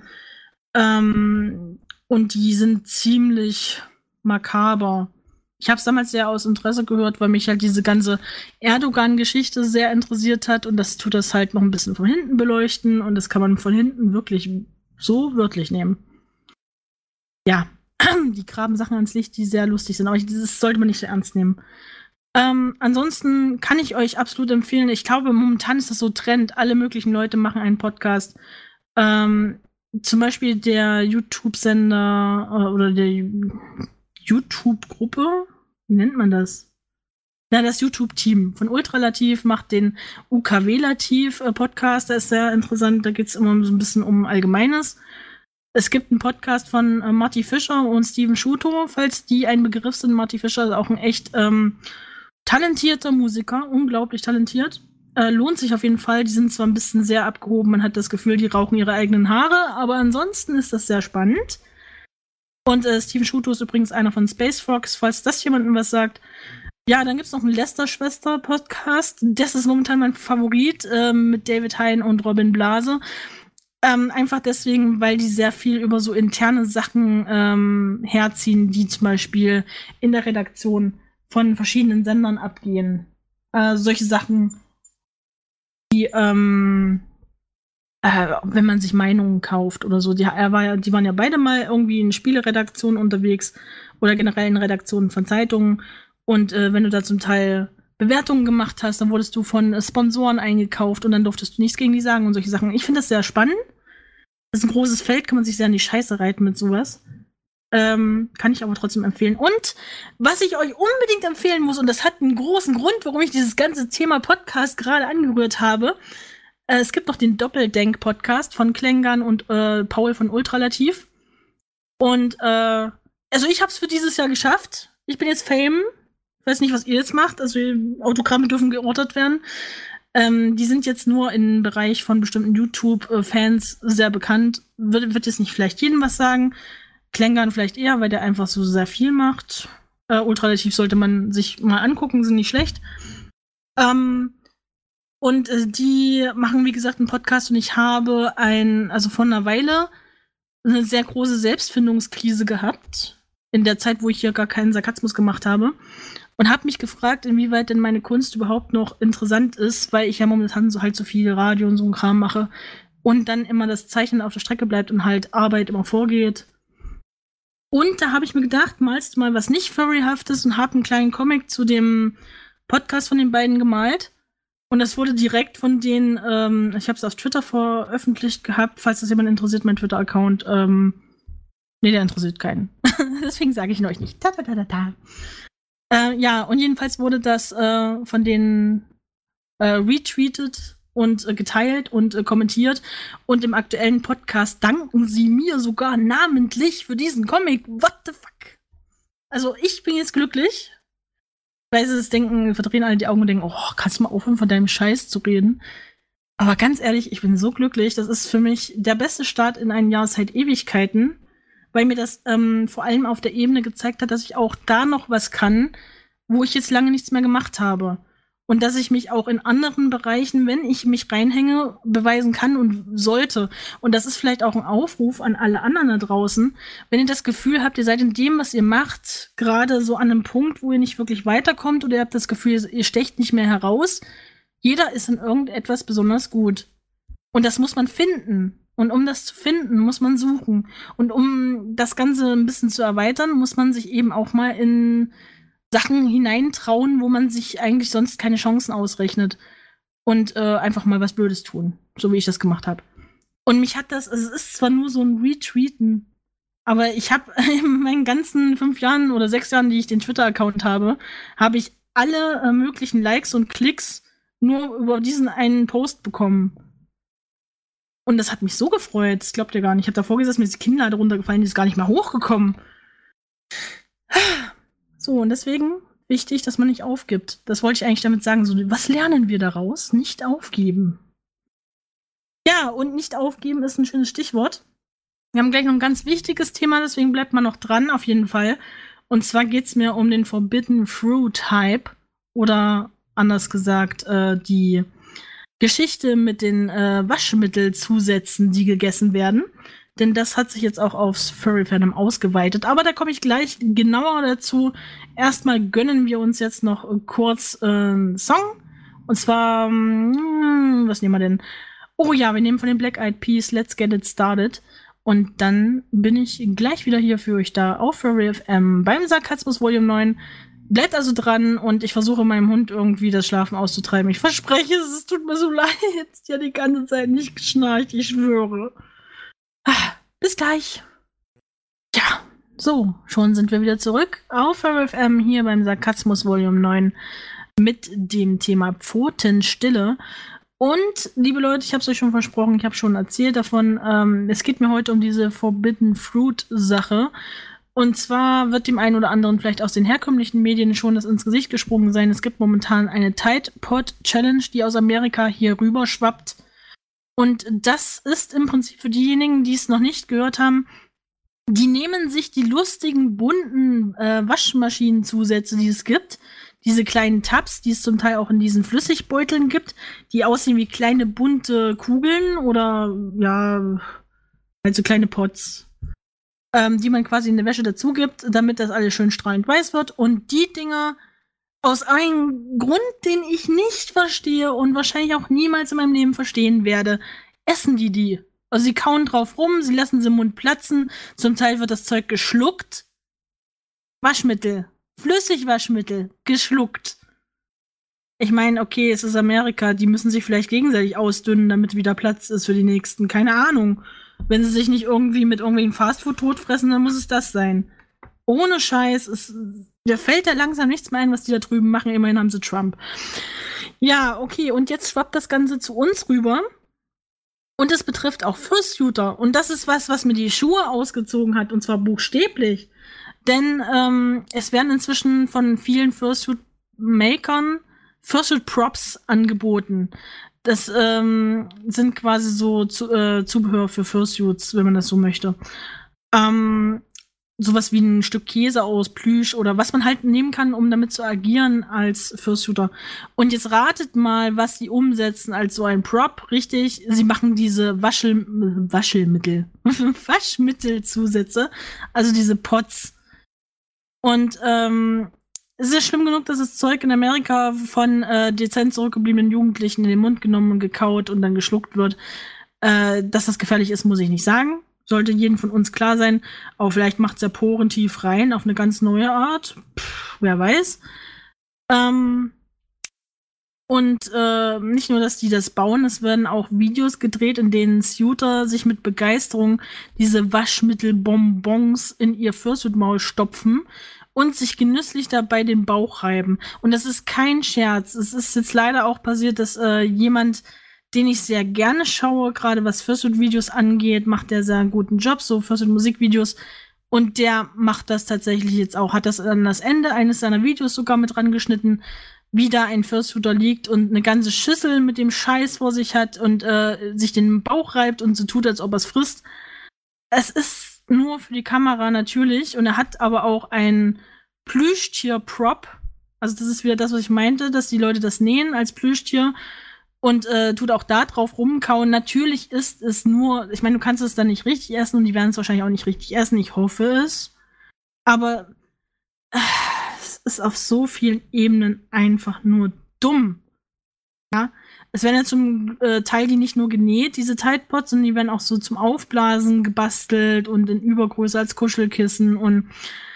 Ähm, und die sind ziemlich makaber. Ich habe es damals sehr aus Interesse gehört, weil mich halt diese ganze Erdogan-Geschichte sehr interessiert hat. Und das tut das halt noch ein bisschen von hinten beleuchten. Und das kann man von hinten wirklich so wörtlich nehmen. Ja, die graben Sachen ans Licht, die sehr lustig sind. Aber das sollte man nicht so ernst nehmen. Ähm, ansonsten kann ich euch absolut empfehlen, ich glaube, momentan ist das so Trend, alle möglichen Leute machen einen Podcast. Ähm, zum Beispiel der YouTube-Sender äh, oder der YouTube-Gruppe, wie nennt man das? Ja, das YouTube-Team von Ultralativ macht den U K W-Lativ-Podcast, der ist sehr interessant, da geht es immer so ein bisschen um Allgemeines. Es gibt einen Podcast von äh, Marty Fischer und Steven Schuto, falls die ein Begriff sind. Marty Fischer ist auch ein echt ähm, talentierter Musiker, unglaublich talentiert. Äh, lohnt sich auf jeden Fall. Die sind zwar ein bisschen sehr abgehoben, man hat das Gefühl, die rauchen ihre eigenen Haare, aber ansonsten ist das sehr spannend. Und äh, Steven Schuto ist übrigens einer von Space Fox, falls das jemandem was sagt. Ja, dann gibt's noch einen Lester-Schwester-Podcast. Das ist momentan mein Favorit äh, mit David Hein und Robin Blase. Ähm, einfach deswegen, weil die sehr viel über so interne Sachen ähm, herziehen, die zum Beispiel in der Redaktion von verschiedenen Sendern abgehen. Äh, solche Sachen, die, ähm, äh, wenn man sich Meinungen kauft oder so. Die, er war ja, die waren ja beide mal irgendwie in Spieleredaktionen unterwegs oder generell in Redaktionen von Zeitungen. Und äh, wenn du da zum Teil Bewertungen gemacht hast, dann wurdest du von äh, Sponsoren eingekauft und dann durftest du nichts gegen die sagen und solche Sachen. Ich finde das sehr spannend. Das ist ein großes Feld, kann man sich sehr in die Scheiße reiten mit sowas. Ähm, kann ich aber trotzdem empfehlen. Und was ich euch unbedingt empfehlen muss, und das hat einen großen Grund, warum ich dieses ganze Thema Podcast gerade angerührt habe, äh, es gibt noch den Doppeldenk-Podcast von Klängern und äh, Paul von Ultralativ. Und äh, also ich hab's für dieses Jahr geschafft. Ich bin jetzt Fame. Ich weiß nicht, was ihr jetzt macht. Also Autogramme dürfen geortet werden. Ähm, die sind jetzt nur im Bereich von bestimmten YouTube-Fans sehr bekannt. Wird, wird jetzt nicht vielleicht jedem was sagen. Klängern vielleicht eher, weil der einfach so sehr viel macht. Äh, Ultralativ sollte man sich mal angucken, sind nicht schlecht. Ähm, und äh, die machen, wie gesagt, einen Podcast und ich habe ein, also vor einer Weile eine sehr große Selbstfindungskrise gehabt. In der Zeit, wo ich hier gar keinen Sarkasmus gemacht habe. Und habe mich gefragt, inwieweit denn meine Kunst überhaupt noch interessant ist, weil ich ja momentan so halt so viel Radio und so einen Kram mache und dann immer das Zeichnen auf der Strecke bleibt und halt Arbeit immer vorgeht. Und da habe ich mir gedacht, malst du mal was nicht Furryhaftes und habe einen kleinen Comic zu dem Podcast von den beiden gemalt. Und das wurde direkt von denen, ähm, ich habe es auf Twitter veröffentlicht gehabt, falls das jemand interessiert, mein Twitter-Account. Ähm, nee, der interessiert keinen. Deswegen sage ich ihn euch nicht. Ta ta ta ta ta. Äh, ja, und jedenfalls wurde das äh, von denen äh, retweetet und äh, geteilt und äh, kommentiert. Und im aktuellen Podcast danken sie mir sogar namentlich für diesen Comic. What the fuck? Also ich bin jetzt glücklich, weil sie das denken, verdrehen alle die Augen und denken, oh, kannst du mal aufhören, von deinem Scheiß zu reden? Aber ganz ehrlich, ich bin so glücklich. Das ist für mich der beste Start in ein Jahr seit Ewigkeiten. Weil mir das ähm, vor allem auf der Ebene gezeigt hat, dass ich auch da noch was kann, wo ich jetzt lange nichts mehr gemacht habe. Und dass ich mich auch in anderen Bereichen, wenn ich mich reinhänge, beweisen kann und sollte. Und das ist vielleicht auch ein Aufruf an alle anderen da draußen. Wenn ihr das Gefühl habt, ihr seid in dem, was ihr macht, gerade so an einem Punkt, wo ihr nicht wirklich weiterkommt oder ihr habt das Gefühl, ihr stecht nicht mehr heraus. Jeder ist in irgendetwas besonders gut. Und das muss man finden. Und um das zu finden, muss man suchen. Und um das Ganze ein bisschen zu erweitern, muss man sich eben auch mal in Sachen hineintrauen, wo man sich eigentlich sonst keine Chancen ausrechnet. Und äh, einfach mal was Blödes tun. So wie ich das gemacht habe. Und mich hat das, also es ist zwar nur so ein Retweeten, aber ich habe in meinen ganzen fünf Jahren oder sechs Jahren, die ich den Twitter-Account habe, habe ich alle äh, möglichen Likes und Klicks nur über diesen einen Post bekommen. Und das hat mich so gefreut, das glaubt ihr gar nicht. Ich habe davor gesessen, mir ist die Kinnlade runtergefallen, die ist gar nicht mehr hochgekommen. So, und deswegen wichtig, dass man nicht aufgibt. Das wollte ich eigentlich damit sagen. So, was lernen wir daraus? Nicht aufgeben. Ja, und nicht aufgeben ist ein schönes Stichwort. Wir haben gleich noch ein ganz wichtiges Thema, deswegen bleibt man noch dran, auf jeden Fall. Und zwar geht es mir um den Forbidden Fruit Hype. Oder anders gesagt, äh, die Geschichte mit den äh, Waschmittelzusätzen, die gegessen werden. Denn das hat sich jetzt auch aufs Furry-Fandom ausgeweitet. Aber da komme ich gleich genauer dazu. Erstmal gönnen wir uns jetzt noch kurz äh, einen Song. Und zwar, mh, was nehmen wir denn? Oh ja, wir nehmen von den Black Eyed Peas Let's Get It Started. Und dann bin ich gleich wieder hier für euch da auf Furry F M beim Sarkasmus Volume neun. Bleibt also dran und ich versuche meinem Hund irgendwie das Schlafen auszutreiben. Ich verspreche es, es tut mir so leid. Jetzt ja die ganze Zeit nicht geschnarcht, ich schwöre. Ah, bis gleich. Ja, so, schon sind wir wieder zurück auf Furry F M hier beim Sarkasmus Volume neun mit dem Thema Pfotenstille. Und, liebe Leute, ich habe es euch schon versprochen, ich habe schon erzählt davon, ähm, es geht mir heute um diese Forbidden Fruit-Sache. Und zwar wird dem einen oder anderen vielleicht aus den herkömmlichen Medien schon das ins Gesicht gesprungen sein. Es gibt momentan eine Tide Pod Challenge, die aus Amerika hier rüber schwappt. Und das ist im Prinzip für diejenigen, die es noch nicht gehört haben, die nehmen sich die lustigen, bunten äh, Waschmaschinenzusätze, die es gibt, diese kleinen Tabs, die es zum Teil auch in diesen Flüssigbeuteln gibt, die aussehen wie kleine bunte Kugeln oder ja, halt so kleine Pots, ähm, die man quasi in der Wäsche dazu gibt, damit das alles schön strahlend weiß wird. Und die Dinger, aus einem Grund, den ich nicht verstehe und wahrscheinlich auch niemals in meinem Leben verstehen werde, essen die die. Also sie kauen drauf rum, sie lassen sie im Mund platzen, zum Teil wird das Zeug geschluckt. Waschmittel. Flüssigwaschmittel. Geschluckt. Ich meine, okay, es ist Amerika, die müssen sich vielleicht gegenseitig ausdünnen, damit wieder Platz ist für die Nächsten. Keine Ahnung. Wenn sie sich nicht irgendwie mit irgendwelchen Fastfood totfressen, dann muss es das sein. Ohne Scheiß, es, da fällt da langsam nichts mehr ein, was die da drüben machen. Immerhin haben sie Trump. Ja, okay, und jetzt schwappt das Ganze zu uns rüber. Und es betrifft auch Fursuiter. Und das ist was, was mir die Schuhe ausgezogen hat, und zwar buchstäblich. Denn ähm, es werden inzwischen von vielen Fursuit-Makern Fursuit-Props angeboten. Das ähm, sind quasi so zu, äh, Zubehör für Fursuits, wenn man das so möchte. Ähm, sowas wie ein Stück Käse aus Plüsch oder was man halt nehmen kann, um damit zu agieren als Fursuiter. Und jetzt ratet mal, was sie umsetzen als so ein Prop. Richtig, sie machen diese Waschel Waschelmittel, Waschmittelzusätze, also diese Pots. Und ähm, es ist ja schlimm genug, dass das Zeug in Amerika von äh, dezent zurückgebliebenen Jugendlichen in den Mund genommen und gekaut und dann geschluckt wird. Äh, dass das gefährlich ist, muss ich nicht sagen. Sollte jedem von uns klar sein. Aber vielleicht macht es ja Poren tief rein auf eine ganz neue Art. Pff, wer weiß. Ähm, und äh, nicht nur, dass die das bauen, es werden auch Videos gedreht, in denen Suiter sich mit Begeisterung diese Waschmittelbonbons in ihr Fursuit-Maul stopfen und sich genüsslich dabei den Bauch reiben. Und das ist kein Scherz. Es ist jetzt leider auch passiert, dass äh, jemand, den ich sehr gerne schaue, gerade was Fursuit-Videos angeht, macht der sehr guten Job, so Fursuit-Musikvideos. Und der macht das tatsächlich jetzt auch. Hat das an das Ende eines seiner Videos sogar mit rangeschnitten, wie da ein Fursuiter liegt und eine ganze Schüssel mit dem Scheiß vor sich hat und äh, sich den Bauch reibt und so tut, als ob er es frisst. Es ist nur für die Kamera natürlich. Und er hat aber auch ein Plüschtier-Prop. Also das ist wieder das, was ich meinte, dass die Leute das nähen als Plüschtier und äh, tut auch da drauf rumkauen. Natürlich ist es nur, ich meine, du kannst es dann nicht richtig essen und die werden es wahrscheinlich auch nicht richtig essen. Ich hoffe es. Aber äh, es ist auf so vielen Ebenen einfach nur dumm. Ja? Es werden ja zum äh, Teil die nicht nur genäht, diese Tide Pods, sondern die werden auch so zum Aufblasen gebastelt und in Übergröße als Kuschelkissen und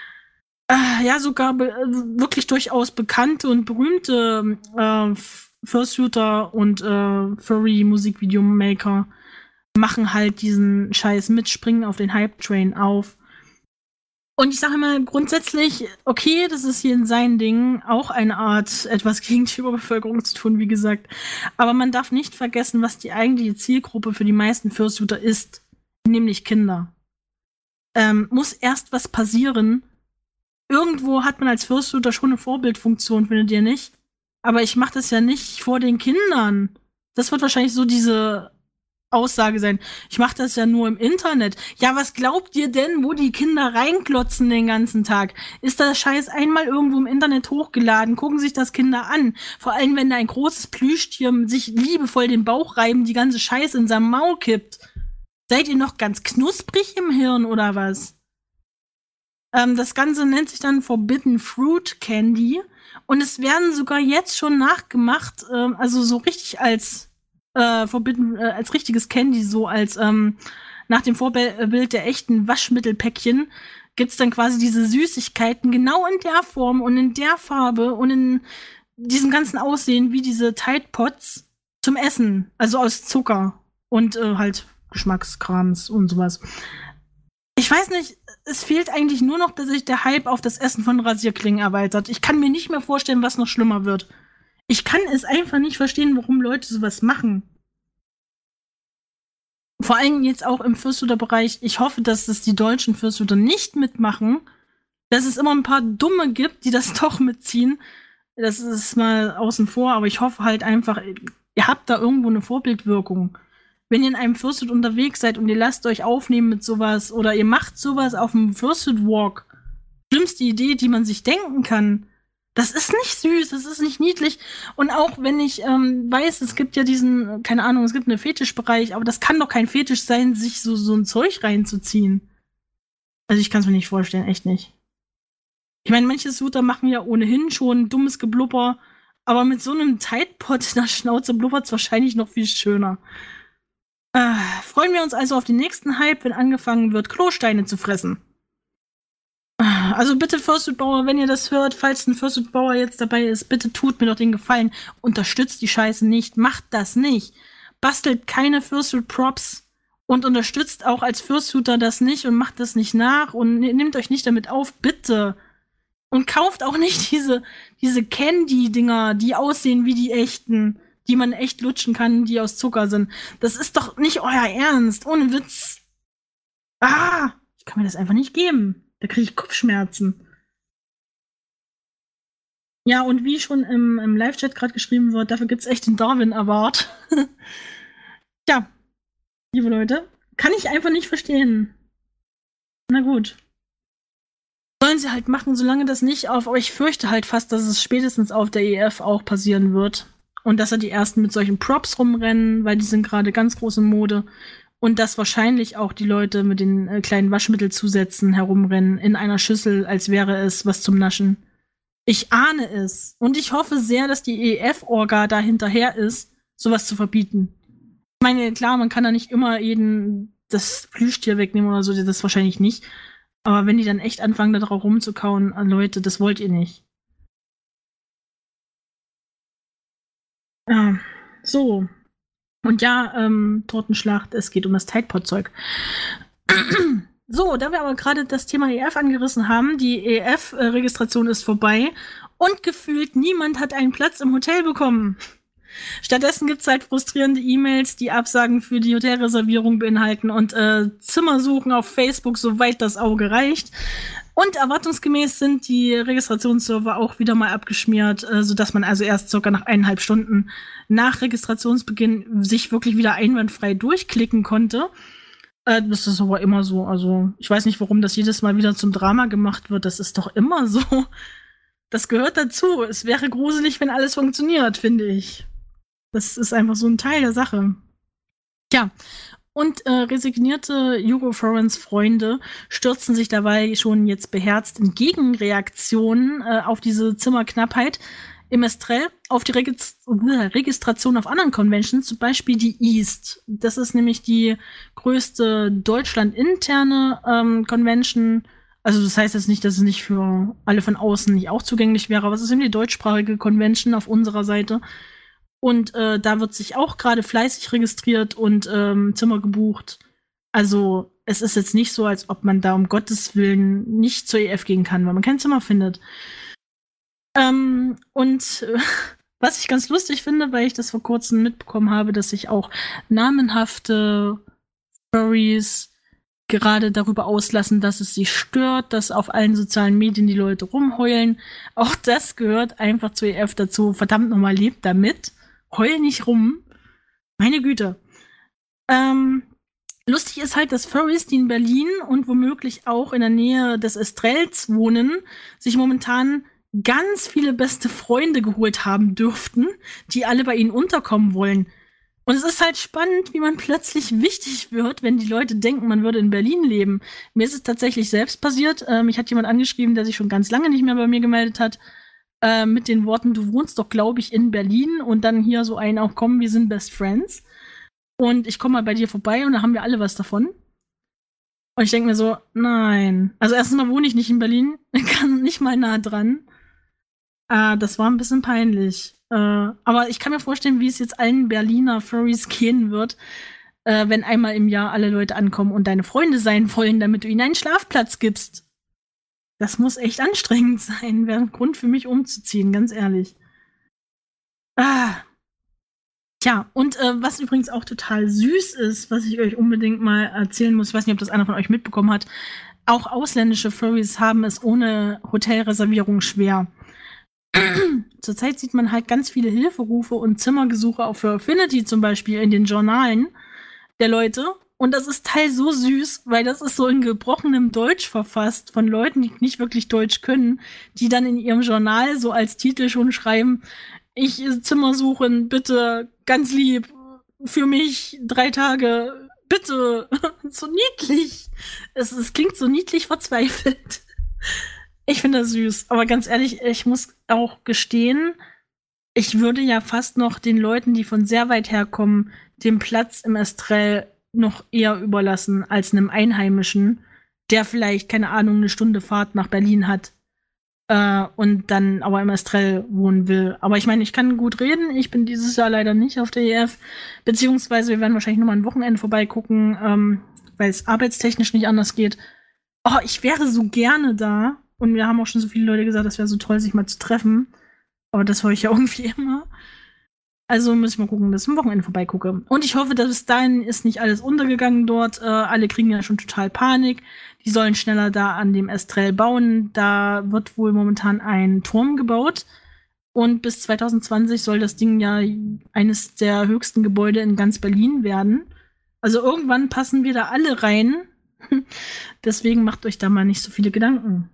äh, ja, sogar be- wirklich durchaus bekannte und berühmte äh, Fursuiter und äh, Furry-Musikvideomaker machen halt diesen Scheiß mit, springen auf den Hype-Train auf. Und ich sage immer grundsätzlich, okay, das ist hier in seinen Dingen auch eine Art, etwas gegen die Überbevölkerung zu tun, wie gesagt. Aber man darf nicht vergessen, was die eigentliche Zielgruppe für die meisten Fursuiter ist, nämlich Kinder. Ähm, muss erst was passieren. Irgendwo hat man als Fursuiter schon eine Vorbildfunktion, findet ihr nicht? Aber ich mache das ja nicht vor den Kindern. Das wird wahrscheinlich so diese Aussage sein. Ich mache das ja nur im Internet. Ja, was glaubt ihr denn, wo die Kinder reinklotzen den ganzen Tag? Ist der Scheiß einmal irgendwo im Internet hochgeladen? Gucken sich das Kinder an. Vor allem, wenn da ein großes Plüschtier sich liebevoll den Bauch reiben, die ganze Scheiße in seinem Maul kippt. Seid ihr noch ganz knusprig im Hirn oder was? Ähm, das Ganze nennt sich dann Forbidden Fruit Candy. Und es werden sogar jetzt schon nachgemacht, ähm, also so richtig als Äh, Forbidden, äh, als richtiges Candy, so als ähm, nach dem Vorbild der echten Waschmittelpäckchen gibt's dann quasi diese Süßigkeiten genau in der Form und in der Farbe und in diesem ganzen Aussehen wie diese Tide Pods zum Essen, also aus Zucker und äh, halt Geschmackskrams und sowas. Ich weiß nicht, es fehlt eigentlich nur noch, dass sich der Hype auf das Essen von Rasierklingen erweitert. Ich kann mir nicht mehr vorstellen, was noch schlimmer wird. Ich kann es einfach nicht verstehen, warum Leute sowas machen. Vor allem jetzt auch im Fursuiter-Bereich. Ich hoffe, dass das die deutschen Fursuiter nicht mitmachen. Dass es immer ein paar Dumme gibt, die das doch mitziehen. Das ist mal außen vor, aber ich hoffe halt einfach, ihr habt da irgendwo eine Vorbildwirkung. Wenn ihr in einem Fursuit unterwegs seid und ihr lasst euch aufnehmen mit sowas oder ihr macht sowas auf einem Fursuit-Walk, schlimmste Idee, die man sich denken kann. Das ist nicht süß, das ist nicht niedlich. Und auch wenn ich ähm, weiß, es gibt ja diesen, keine Ahnung, es gibt einen Fetischbereich, aber das kann doch kein Fetisch sein, sich so, so ein Zeug reinzuziehen. Also ich kann es mir nicht vorstellen, echt nicht. Ich meine, manche Suiter machen ja ohnehin schon dummes Geblubber, aber mit so einem Tide Pod in der Schnauze blubbert es wahrscheinlich noch viel schöner. Äh, freuen wir uns also auf den nächsten Hype, wenn angefangen wird, Klosteine zu fressen. Also bitte Fursuit-Bauer, wenn ihr das hört, falls ein Fursuit-Bauer jetzt dabei ist, bitte tut mir doch den Gefallen. Unterstützt die Scheiße nicht. Macht das nicht. Bastelt keine Fursuit-Props und unterstützt auch als Fursuiter das nicht und macht das nicht nach und nehmt euch nicht damit auf, bitte. Und kauft auch nicht diese, diese Candy-Dinger, die aussehen wie die echten, die man echt lutschen kann, die aus Zucker sind. Das ist doch nicht euer Ernst. Ohne Witz. Ah, ich kann mir das einfach nicht geben. Da kriege ich Kopfschmerzen. Ja, und wie schon im, im Live-Chat gerade geschrieben wird, dafür gibt's echt den Darwin Award. Ja, liebe Leute, kann ich einfach nicht verstehen. Na gut. Sollen sie halt machen, solange das nicht auf, aber ich fürchte halt fast, dass es spätestens auf der E F auch passieren wird. Und dass er die ersten mit solchen Props rumrennen, weil die sind gerade ganz groß in Mode. Und dass wahrscheinlich auch die Leute mit den äh, kleinen Waschmittelzusätzen herumrennen in einer Schüssel, als wäre es was zum Naschen. Ich ahne es. Und ich hoffe sehr, dass die E F-Orga da hinterher ist, sowas zu verbieten. Ich meine, klar, man kann da nicht immer jeden das Plüschtier wegnehmen oder so, das wahrscheinlich nicht. Aber wenn die dann echt anfangen, da drauf rumzukauen, äh, Leute, das wollt ihr nicht. Ah, so. Und ja, ähm, Tortenschlacht, es geht um das Tide Pod-Zeug. So, da wir aber gerade das Thema E F angerissen haben, die E F-Registration ist vorbei und gefühlt niemand hat einen Platz im Hotel bekommen. Stattdessen gibt's halt frustrierende E-Mails, die Absagen für die Hotelreservierung beinhalten und äh, Zimmersuchen auf Facebook, soweit das Auge reicht. Und erwartungsgemäß sind die Registrationsserver auch wieder mal abgeschmiert, äh, sodass man also erst circa nach eineinhalb Stunden nach Registrationsbeginn sich wirklich wieder einwandfrei durchklicken konnte. Äh, das ist aber immer so. Also ich weiß nicht, warum das jedes Mal wieder zum Drama gemacht wird. Das ist doch immer so. Das gehört dazu. Es wäre gruselig, wenn alles funktioniert, finde ich. Das ist einfach so ein Teil der Sache. Tja. Und äh, resignierte Euroflorence-Freunde stürzen sich dabei schon jetzt beherzt in Gegenreaktionen äh, auf diese Zimmerknappheit im Estrell, auf die Regist- Registration auf anderen Conventions, zum Beispiel die East. Das ist nämlich die größte deutschlandinterne ähm, Convention. Also das heißt jetzt nicht, dass es nicht für alle von außen nicht auch zugänglich wäre, aber es ist eben die deutschsprachige Convention auf unserer Seite. Und äh, da wird sich auch gerade fleißig registriert und ähm, Zimmer gebucht. Also es ist jetzt nicht so, als ob man da um Gottes Willen nicht zur E F gehen kann, weil man kein Zimmer findet. Ähm, und äh, was ich ganz lustig finde, weil ich das vor kurzem mitbekommen habe, dass sich auch namenhafte Furries gerade darüber auslassen, dass es sie stört, dass auf allen sozialen Medien die Leute rumheulen. Auch das gehört einfach zur E F dazu. Verdammt nochmal, lebt damit. Heul nicht rum. Meine Güte. Ähm, lustig ist halt, dass Furries, die in Berlin und womöglich auch in der Nähe des Estrells wohnen, sich momentan ganz viele beste Freunde geholt haben dürften, die alle bei ihnen unterkommen wollen. Und es ist halt spannend, wie man plötzlich wichtig wird, wenn die Leute denken, man würde in Berlin leben. Mir ist es tatsächlich selbst passiert. Ähm, mich hat jemand angeschrieben, der sich schon ganz lange nicht mehr bei mir gemeldet hat, äh, mit den Worten, du wohnst doch, glaube ich, in Berlin. Und dann hier so ein auch, komm, wir sind Best Friends. Und ich komme mal bei dir vorbei und da haben wir alle was davon. Und ich denke mir so, nein. Also erstens mal wohne ich nicht in Berlin, kann nicht mal nah dran. Äh, das war ein bisschen peinlich. Äh, aber ich kann mir vorstellen, wie es jetzt allen Berliner Furries gehen wird, äh, wenn einmal im Jahr alle Leute ankommen und deine Freunde sein wollen, damit du ihnen einen Schlafplatz gibst. Das muss echt anstrengend sein. Wäre ein Grund für mich umzuziehen, ganz ehrlich. Ah. Tja, und äh, was übrigens auch total süß ist, was ich euch unbedingt mal erzählen muss, ich weiß nicht, ob das einer von euch mitbekommen hat, auch ausländische Furries haben es ohne Hotelreservierung schwer. Zurzeit sieht man halt ganz viele Hilferufe und Zimmergesuche auch für Affinity zum Beispiel in den Journalen der Leute. Und das ist Teil so süß, weil das ist so in gebrochenem Deutsch verfasst von Leuten, die nicht wirklich Deutsch können, die dann in ihrem Journal so als Titel schon schreiben, ich Zimmer suchen, bitte, ganz lieb, für mich drei Tage, bitte. So niedlich. Es, es klingt so niedlich verzweifelt. Ich finde das süß. Aber ganz ehrlich, ich muss auch gestehen, ich würde ja fast noch den Leuten, die von sehr weit herkommen, den Platz im Estrell noch eher überlassen als einem Einheimischen, der vielleicht, keine Ahnung, eine Stunde Fahrt nach Berlin hat äh, und dann aber im Estrell wohnen will. Aber ich meine, ich kann gut reden. Ich bin dieses Jahr leider nicht auf der E F. Beziehungsweise wir werden wahrscheinlich noch mal ein Wochenende vorbeigucken, ähm, weil es arbeitstechnisch nicht anders geht. Oh, ich wäre so gerne da. Und wir haben auch schon so viele Leute gesagt, das wäre so toll, sich mal zu treffen. Aber das höre ich ja irgendwie immer. Also muss ich mal gucken, dass ich am Wochenende vorbeigucke. Und ich hoffe, dass bis dahin ist nicht alles untergegangen dort. Äh, alle kriegen ja schon total Panik. Die sollen schneller da an dem Estrell bauen. Da wird wohl momentan ein Turm gebaut. Und bis zwanzig zwanzig soll das Ding ja eines der höchsten Gebäude in ganz Berlin werden. Also irgendwann passen wir da alle rein. Deswegen macht euch da mal nicht so viele Gedanken.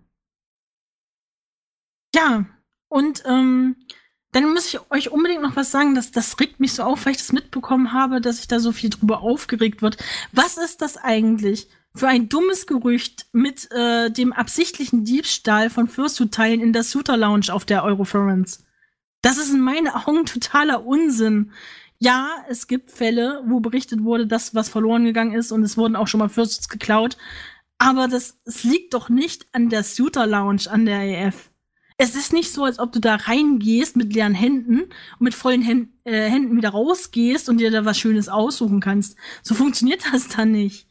Ja, und ähm, dann muss ich euch unbedingt noch was sagen, das, das regt mich so auf, weil ich das mitbekommen habe, dass sich da so viel drüber aufgeregt wird. Was ist das eigentlich für ein dummes Gerücht mit äh, dem absichtlichen Diebstahl von Fursuit-Teilen in der Suiter Lounge auf der Eurofurence? Das ist in meinen Augen totaler Unsinn. Ja, es gibt Fälle, wo berichtet wurde, dass was verloren gegangen ist und es wurden auch schon mal Fursuits geklaut. Aber das, es liegt doch nicht an der Suiter Lounge, an der E F. Es ist nicht so, als ob du da reingehst mit leeren Händen und mit vollen Händen, äh, Händen wieder rausgehst und dir da was Schönes aussuchen kannst. So funktioniert das dann nicht.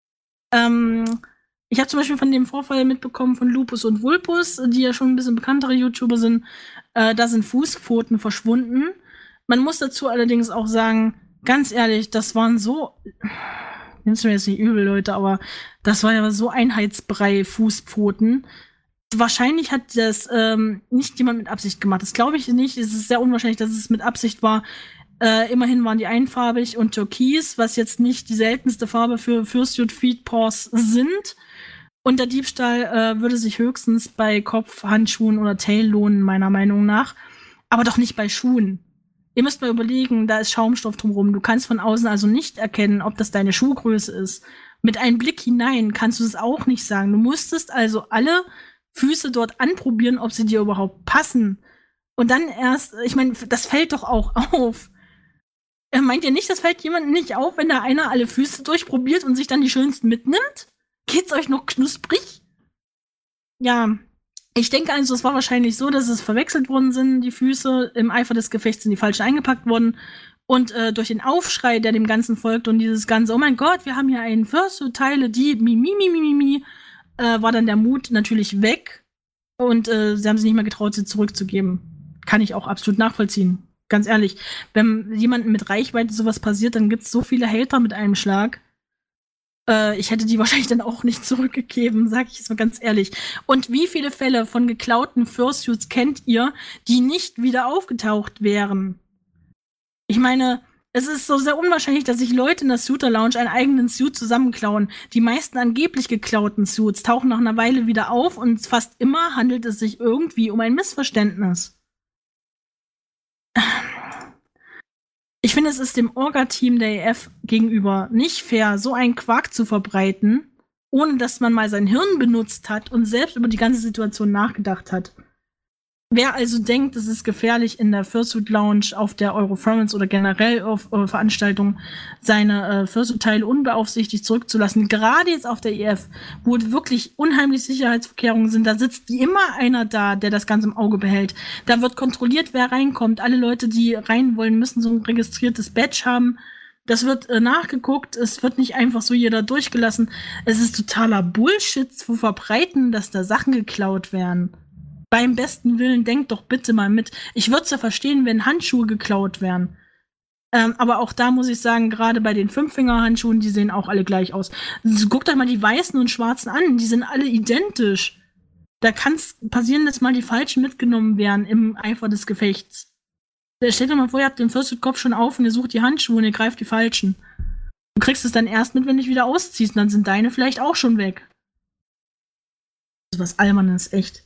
Ähm, ich habe zum Beispiel von dem Vorfall mitbekommen von Lupus und Vulpus, die ja schon ein bisschen bekanntere YouTuber sind. Äh, da sind Fußpfoten verschwunden. Man muss dazu allerdings auch sagen, ganz ehrlich, das waren so, nimm's mir jetzt nicht übel, Leute, aber das war ja so Einheitsbrei Fußpfoten. Wahrscheinlich hat das ähm, nicht jemand mit Absicht gemacht. Das glaube ich nicht. Es ist sehr unwahrscheinlich, dass es mit Absicht war. Äh, immerhin waren die einfarbig und türkis, was jetzt nicht die seltenste Farbe für Fursuit Feed Paws sind. Und der Diebstahl äh, würde sich höchstens bei Kopfhandschuhen oder Tail lohnen, meiner Meinung nach. Aber doch nicht bei Schuhen. Ihr müsst mal überlegen, da ist Schaumstoff drumherum. Du kannst von außen also nicht erkennen, ob das deine Schuhgröße ist. Mit einem Blick hinein kannst du es auch nicht sagen. Du musstest also alle Füße dort anprobieren, ob sie dir überhaupt passen. Und dann erst, ich meine, das fällt doch auch auf. Meint ihr nicht, das fällt jemandem nicht auf, wenn da einer alle Füße durchprobiert und sich dann die schönsten mitnimmt? Geht's euch noch knusprig? Ja, ich denke also, es war wahrscheinlich so, dass es verwechselt worden sind, die Füße. Im Eifer des Gefechts sind die falsch eingepackt worden. Und äh, durch den Aufschrei, der dem Ganzen folgt und dieses ganze, oh mein Gott, wir haben hier einen Fursuit-Teile, die mi, mi, mi, mi, mi, mi, Äh, war dann der Mut natürlich weg und äh, sie haben sich nicht mehr getraut, sie zurückzugeben. Kann ich auch absolut nachvollziehen. Ganz ehrlich, wenn jemandem mit Reichweite sowas passiert, dann gibt's so viele Hater mit einem Schlag. Äh, ich hätte die wahrscheinlich dann auch nicht zurückgegeben, sag ich jetzt mal ganz ehrlich. Und wie viele Fälle von geklauten Fursuits kennt ihr, die nicht wieder aufgetaucht wären? Ich meine, es ist so sehr unwahrscheinlich, dass sich Leute in der Suiter Lounge einen eigenen Suit zusammenklauen. Die meisten angeblich geklauten Suits tauchen nach einer Weile wieder auf und fast immer handelt es sich irgendwie um ein Missverständnis. Ich finde, es ist dem Orga-Team der E F gegenüber nicht fair, so einen Quark zu verbreiten, ohne dass man mal sein Hirn benutzt hat und selbst über die ganze Situation nachgedacht hat. Wer also denkt, es ist gefährlich, in der Fursuit Lounge auf der Eurofurence oder generell auf äh, Veranstaltungen seine äh, Fursuit-Teile unbeaufsichtigt zurückzulassen, gerade jetzt auf der E F, wo wirklich unheimlich Sicherheitsvorkehrungen sind, da sitzt immer einer da, der das Ganze im Auge behält. Da wird kontrolliert, wer reinkommt. Alle Leute, die rein wollen, müssen so ein registriertes Badge haben. Das wird äh, nachgeguckt, es wird nicht einfach so jeder durchgelassen. Es ist totaler Bullshit zu verbreiten, dass da Sachen geklaut werden. Beim besten Willen, denkt doch bitte mal mit. Ich würde es ja verstehen, wenn Handschuhe geklaut wären. Ähm, aber auch da muss ich sagen, gerade bei den Fünffinger-Handschuhen, die sehen auch alle gleich aus. Guckt euch mal die weißen und schwarzen an, die sind alle identisch. Da kann es passieren, dass mal die falschen mitgenommen werden im Eifer des Gefechts. Stellt euch mal vor, ihr habt den Fursuit-Kopf schon auf und ihr sucht die Handschuhe und ihr greift die falschen. Du kriegst es dann erst mit, wenn du dich wieder ausziehst, und dann sind deine vielleicht auch schon weg. Was Albernes, echt.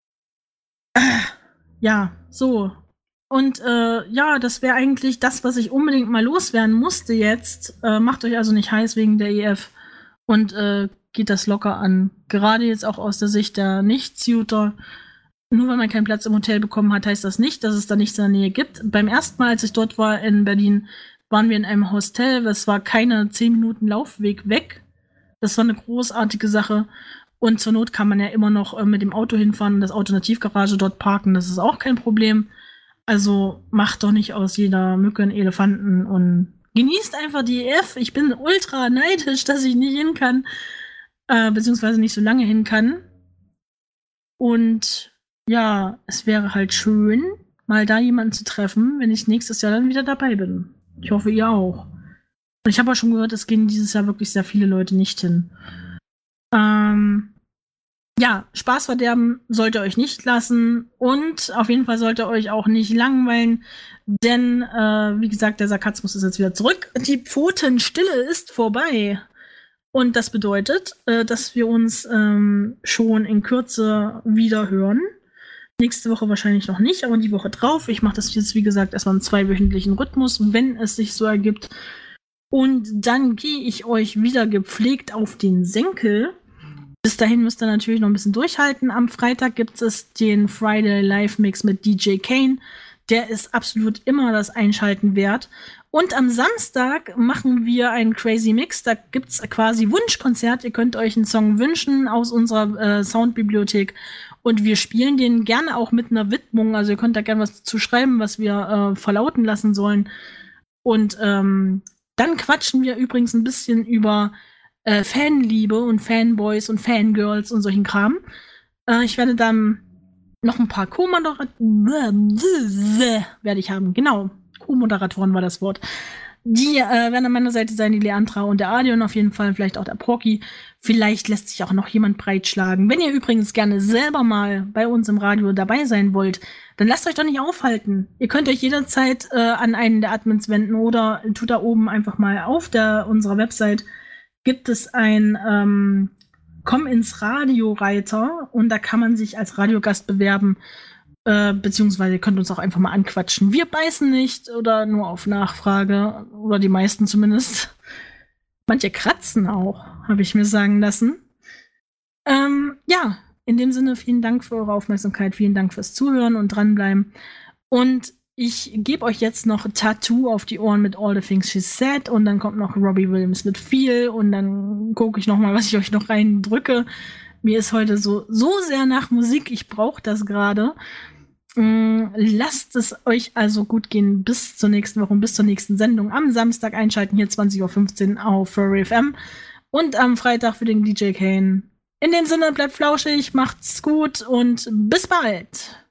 Ja, so. Und äh, ja, das wäre eigentlich das, was ich unbedingt mal loswerden musste jetzt. Äh, macht euch also nicht heiß wegen der E F und äh, geht das locker an. Gerade jetzt auch aus der Sicht der Nicht-Suiter. Nur weil man keinen Platz im Hotel bekommen hat, heißt das nicht, dass es da nichts in der Nähe gibt. Beim ersten Mal, als ich dort war in Berlin, waren wir in einem Hostel. Es war keine zehn Minuten Laufweg weg. Das war eine großartige Sache. Und zur Not kann man ja immer noch äh, mit dem Auto hinfahren und das Auto in der Tiefgarage dort parken. Das ist auch kein Problem. Also macht doch nicht aus jeder Mücke einen Elefanten und genießt einfach die E F. Ich bin ultra neidisch, dass ich nicht hin kann, äh, beziehungsweise nicht so lange hin kann. Und ja, es wäre halt schön, mal da jemanden zu treffen, wenn ich nächstes Jahr dann wieder dabei bin. Ich hoffe, ihr auch. Und ich habe auch schon gehört, es gehen dieses Jahr wirklich sehr viele Leute nicht hin. Ähm, ja, Spaß verderben sollt ihr euch nicht lassen und auf jeden Fall sollt ihr euch auch nicht langweilen, denn, äh, wie gesagt, der Sarkasmus ist jetzt wieder zurück. Die Pfotenstille ist vorbei. Und das bedeutet, äh, dass wir uns ähm, schon in Kürze wieder hören. Nächste Woche wahrscheinlich noch nicht, aber die Woche drauf. Ich mache das jetzt, wie gesagt, erstmal im zweiwöchentlichen Rhythmus, wenn es sich so ergibt. Und dann gehe ich euch wieder gepflegt auf den Senkel. Bis dahin müsst ihr natürlich noch ein bisschen durchhalten. Am Freitag gibt es den Friday Live Mix mit D J Kane. Der ist absolut immer das Einschalten wert. Und am Samstag machen wir einen Crazy Mix. Da gibt es quasi Wunschkonzert. Ihr könnt euch einen Song wünschen aus unserer äh, Soundbibliothek. Und wir spielen den gerne auch mit einer Widmung. Also ihr könnt da gerne was zu schreiben, was wir äh, verlauten lassen sollen. Und ähm, dann quatschen wir übrigens ein bisschen über äh, Fanliebe und Fanboys und Fangirls und solchen Kram. Äh, ich werde dann noch ein paar Co-Moderatoren werde ich haben. Genau, Co-Moderatoren war das Wort. Die äh, werden an meiner Seite sein, die Leandra und der Adi und auf jeden Fall vielleicht auch der Porky. Vielleicht lässt sich auch noch jemand breitschlagen. Wenn ihr übrigens gerne selber mal bei uns im Radio dabei sein wollt, dann lasst euch doch nicht aufhalten. Ihr könnt euch jederzeit äh, an einen der Admins wenden oder tut da oben einfach mal auf der unserer Website gibt es ein ähm, Komm ins Radio-Reiter und da kann man sich als Radiogast bewerben. Äh, beziehungsweise ihr könnt uns auch einfach mal anquatschen. Wir beißen nicht oder nur auf Nachfrage. Oder die meisten zumindest. Manche kratzen auch, habe ich mir sagen lassen. Ähm, ja, in dem Sinne, vielen Dank für eure Aufmerksamkeit. Vielen Dank fürs Zuhören und dranbleiben. Und ich gebe euch jetzt noch Tattoo auf die Ohren mit All the Things She Said. Und dann kommt noch Robbie Williams mit Feel. Und dann gucke ich noch mal, was ich euch noch reindrücke. Mir ist heute so, so sehr nach Musik. Ich brauche das gerade. Lasst es euch also gut gehen bis zur nächsten Woche und bis zur nächsten Sendung. Am Samstag einschalten hier zwanzig Uhr fünfzehn auf Furry F M und am Freitag für den D J Kane. In dem Sinne, bleibt flauschig, macht's gut und bis bald.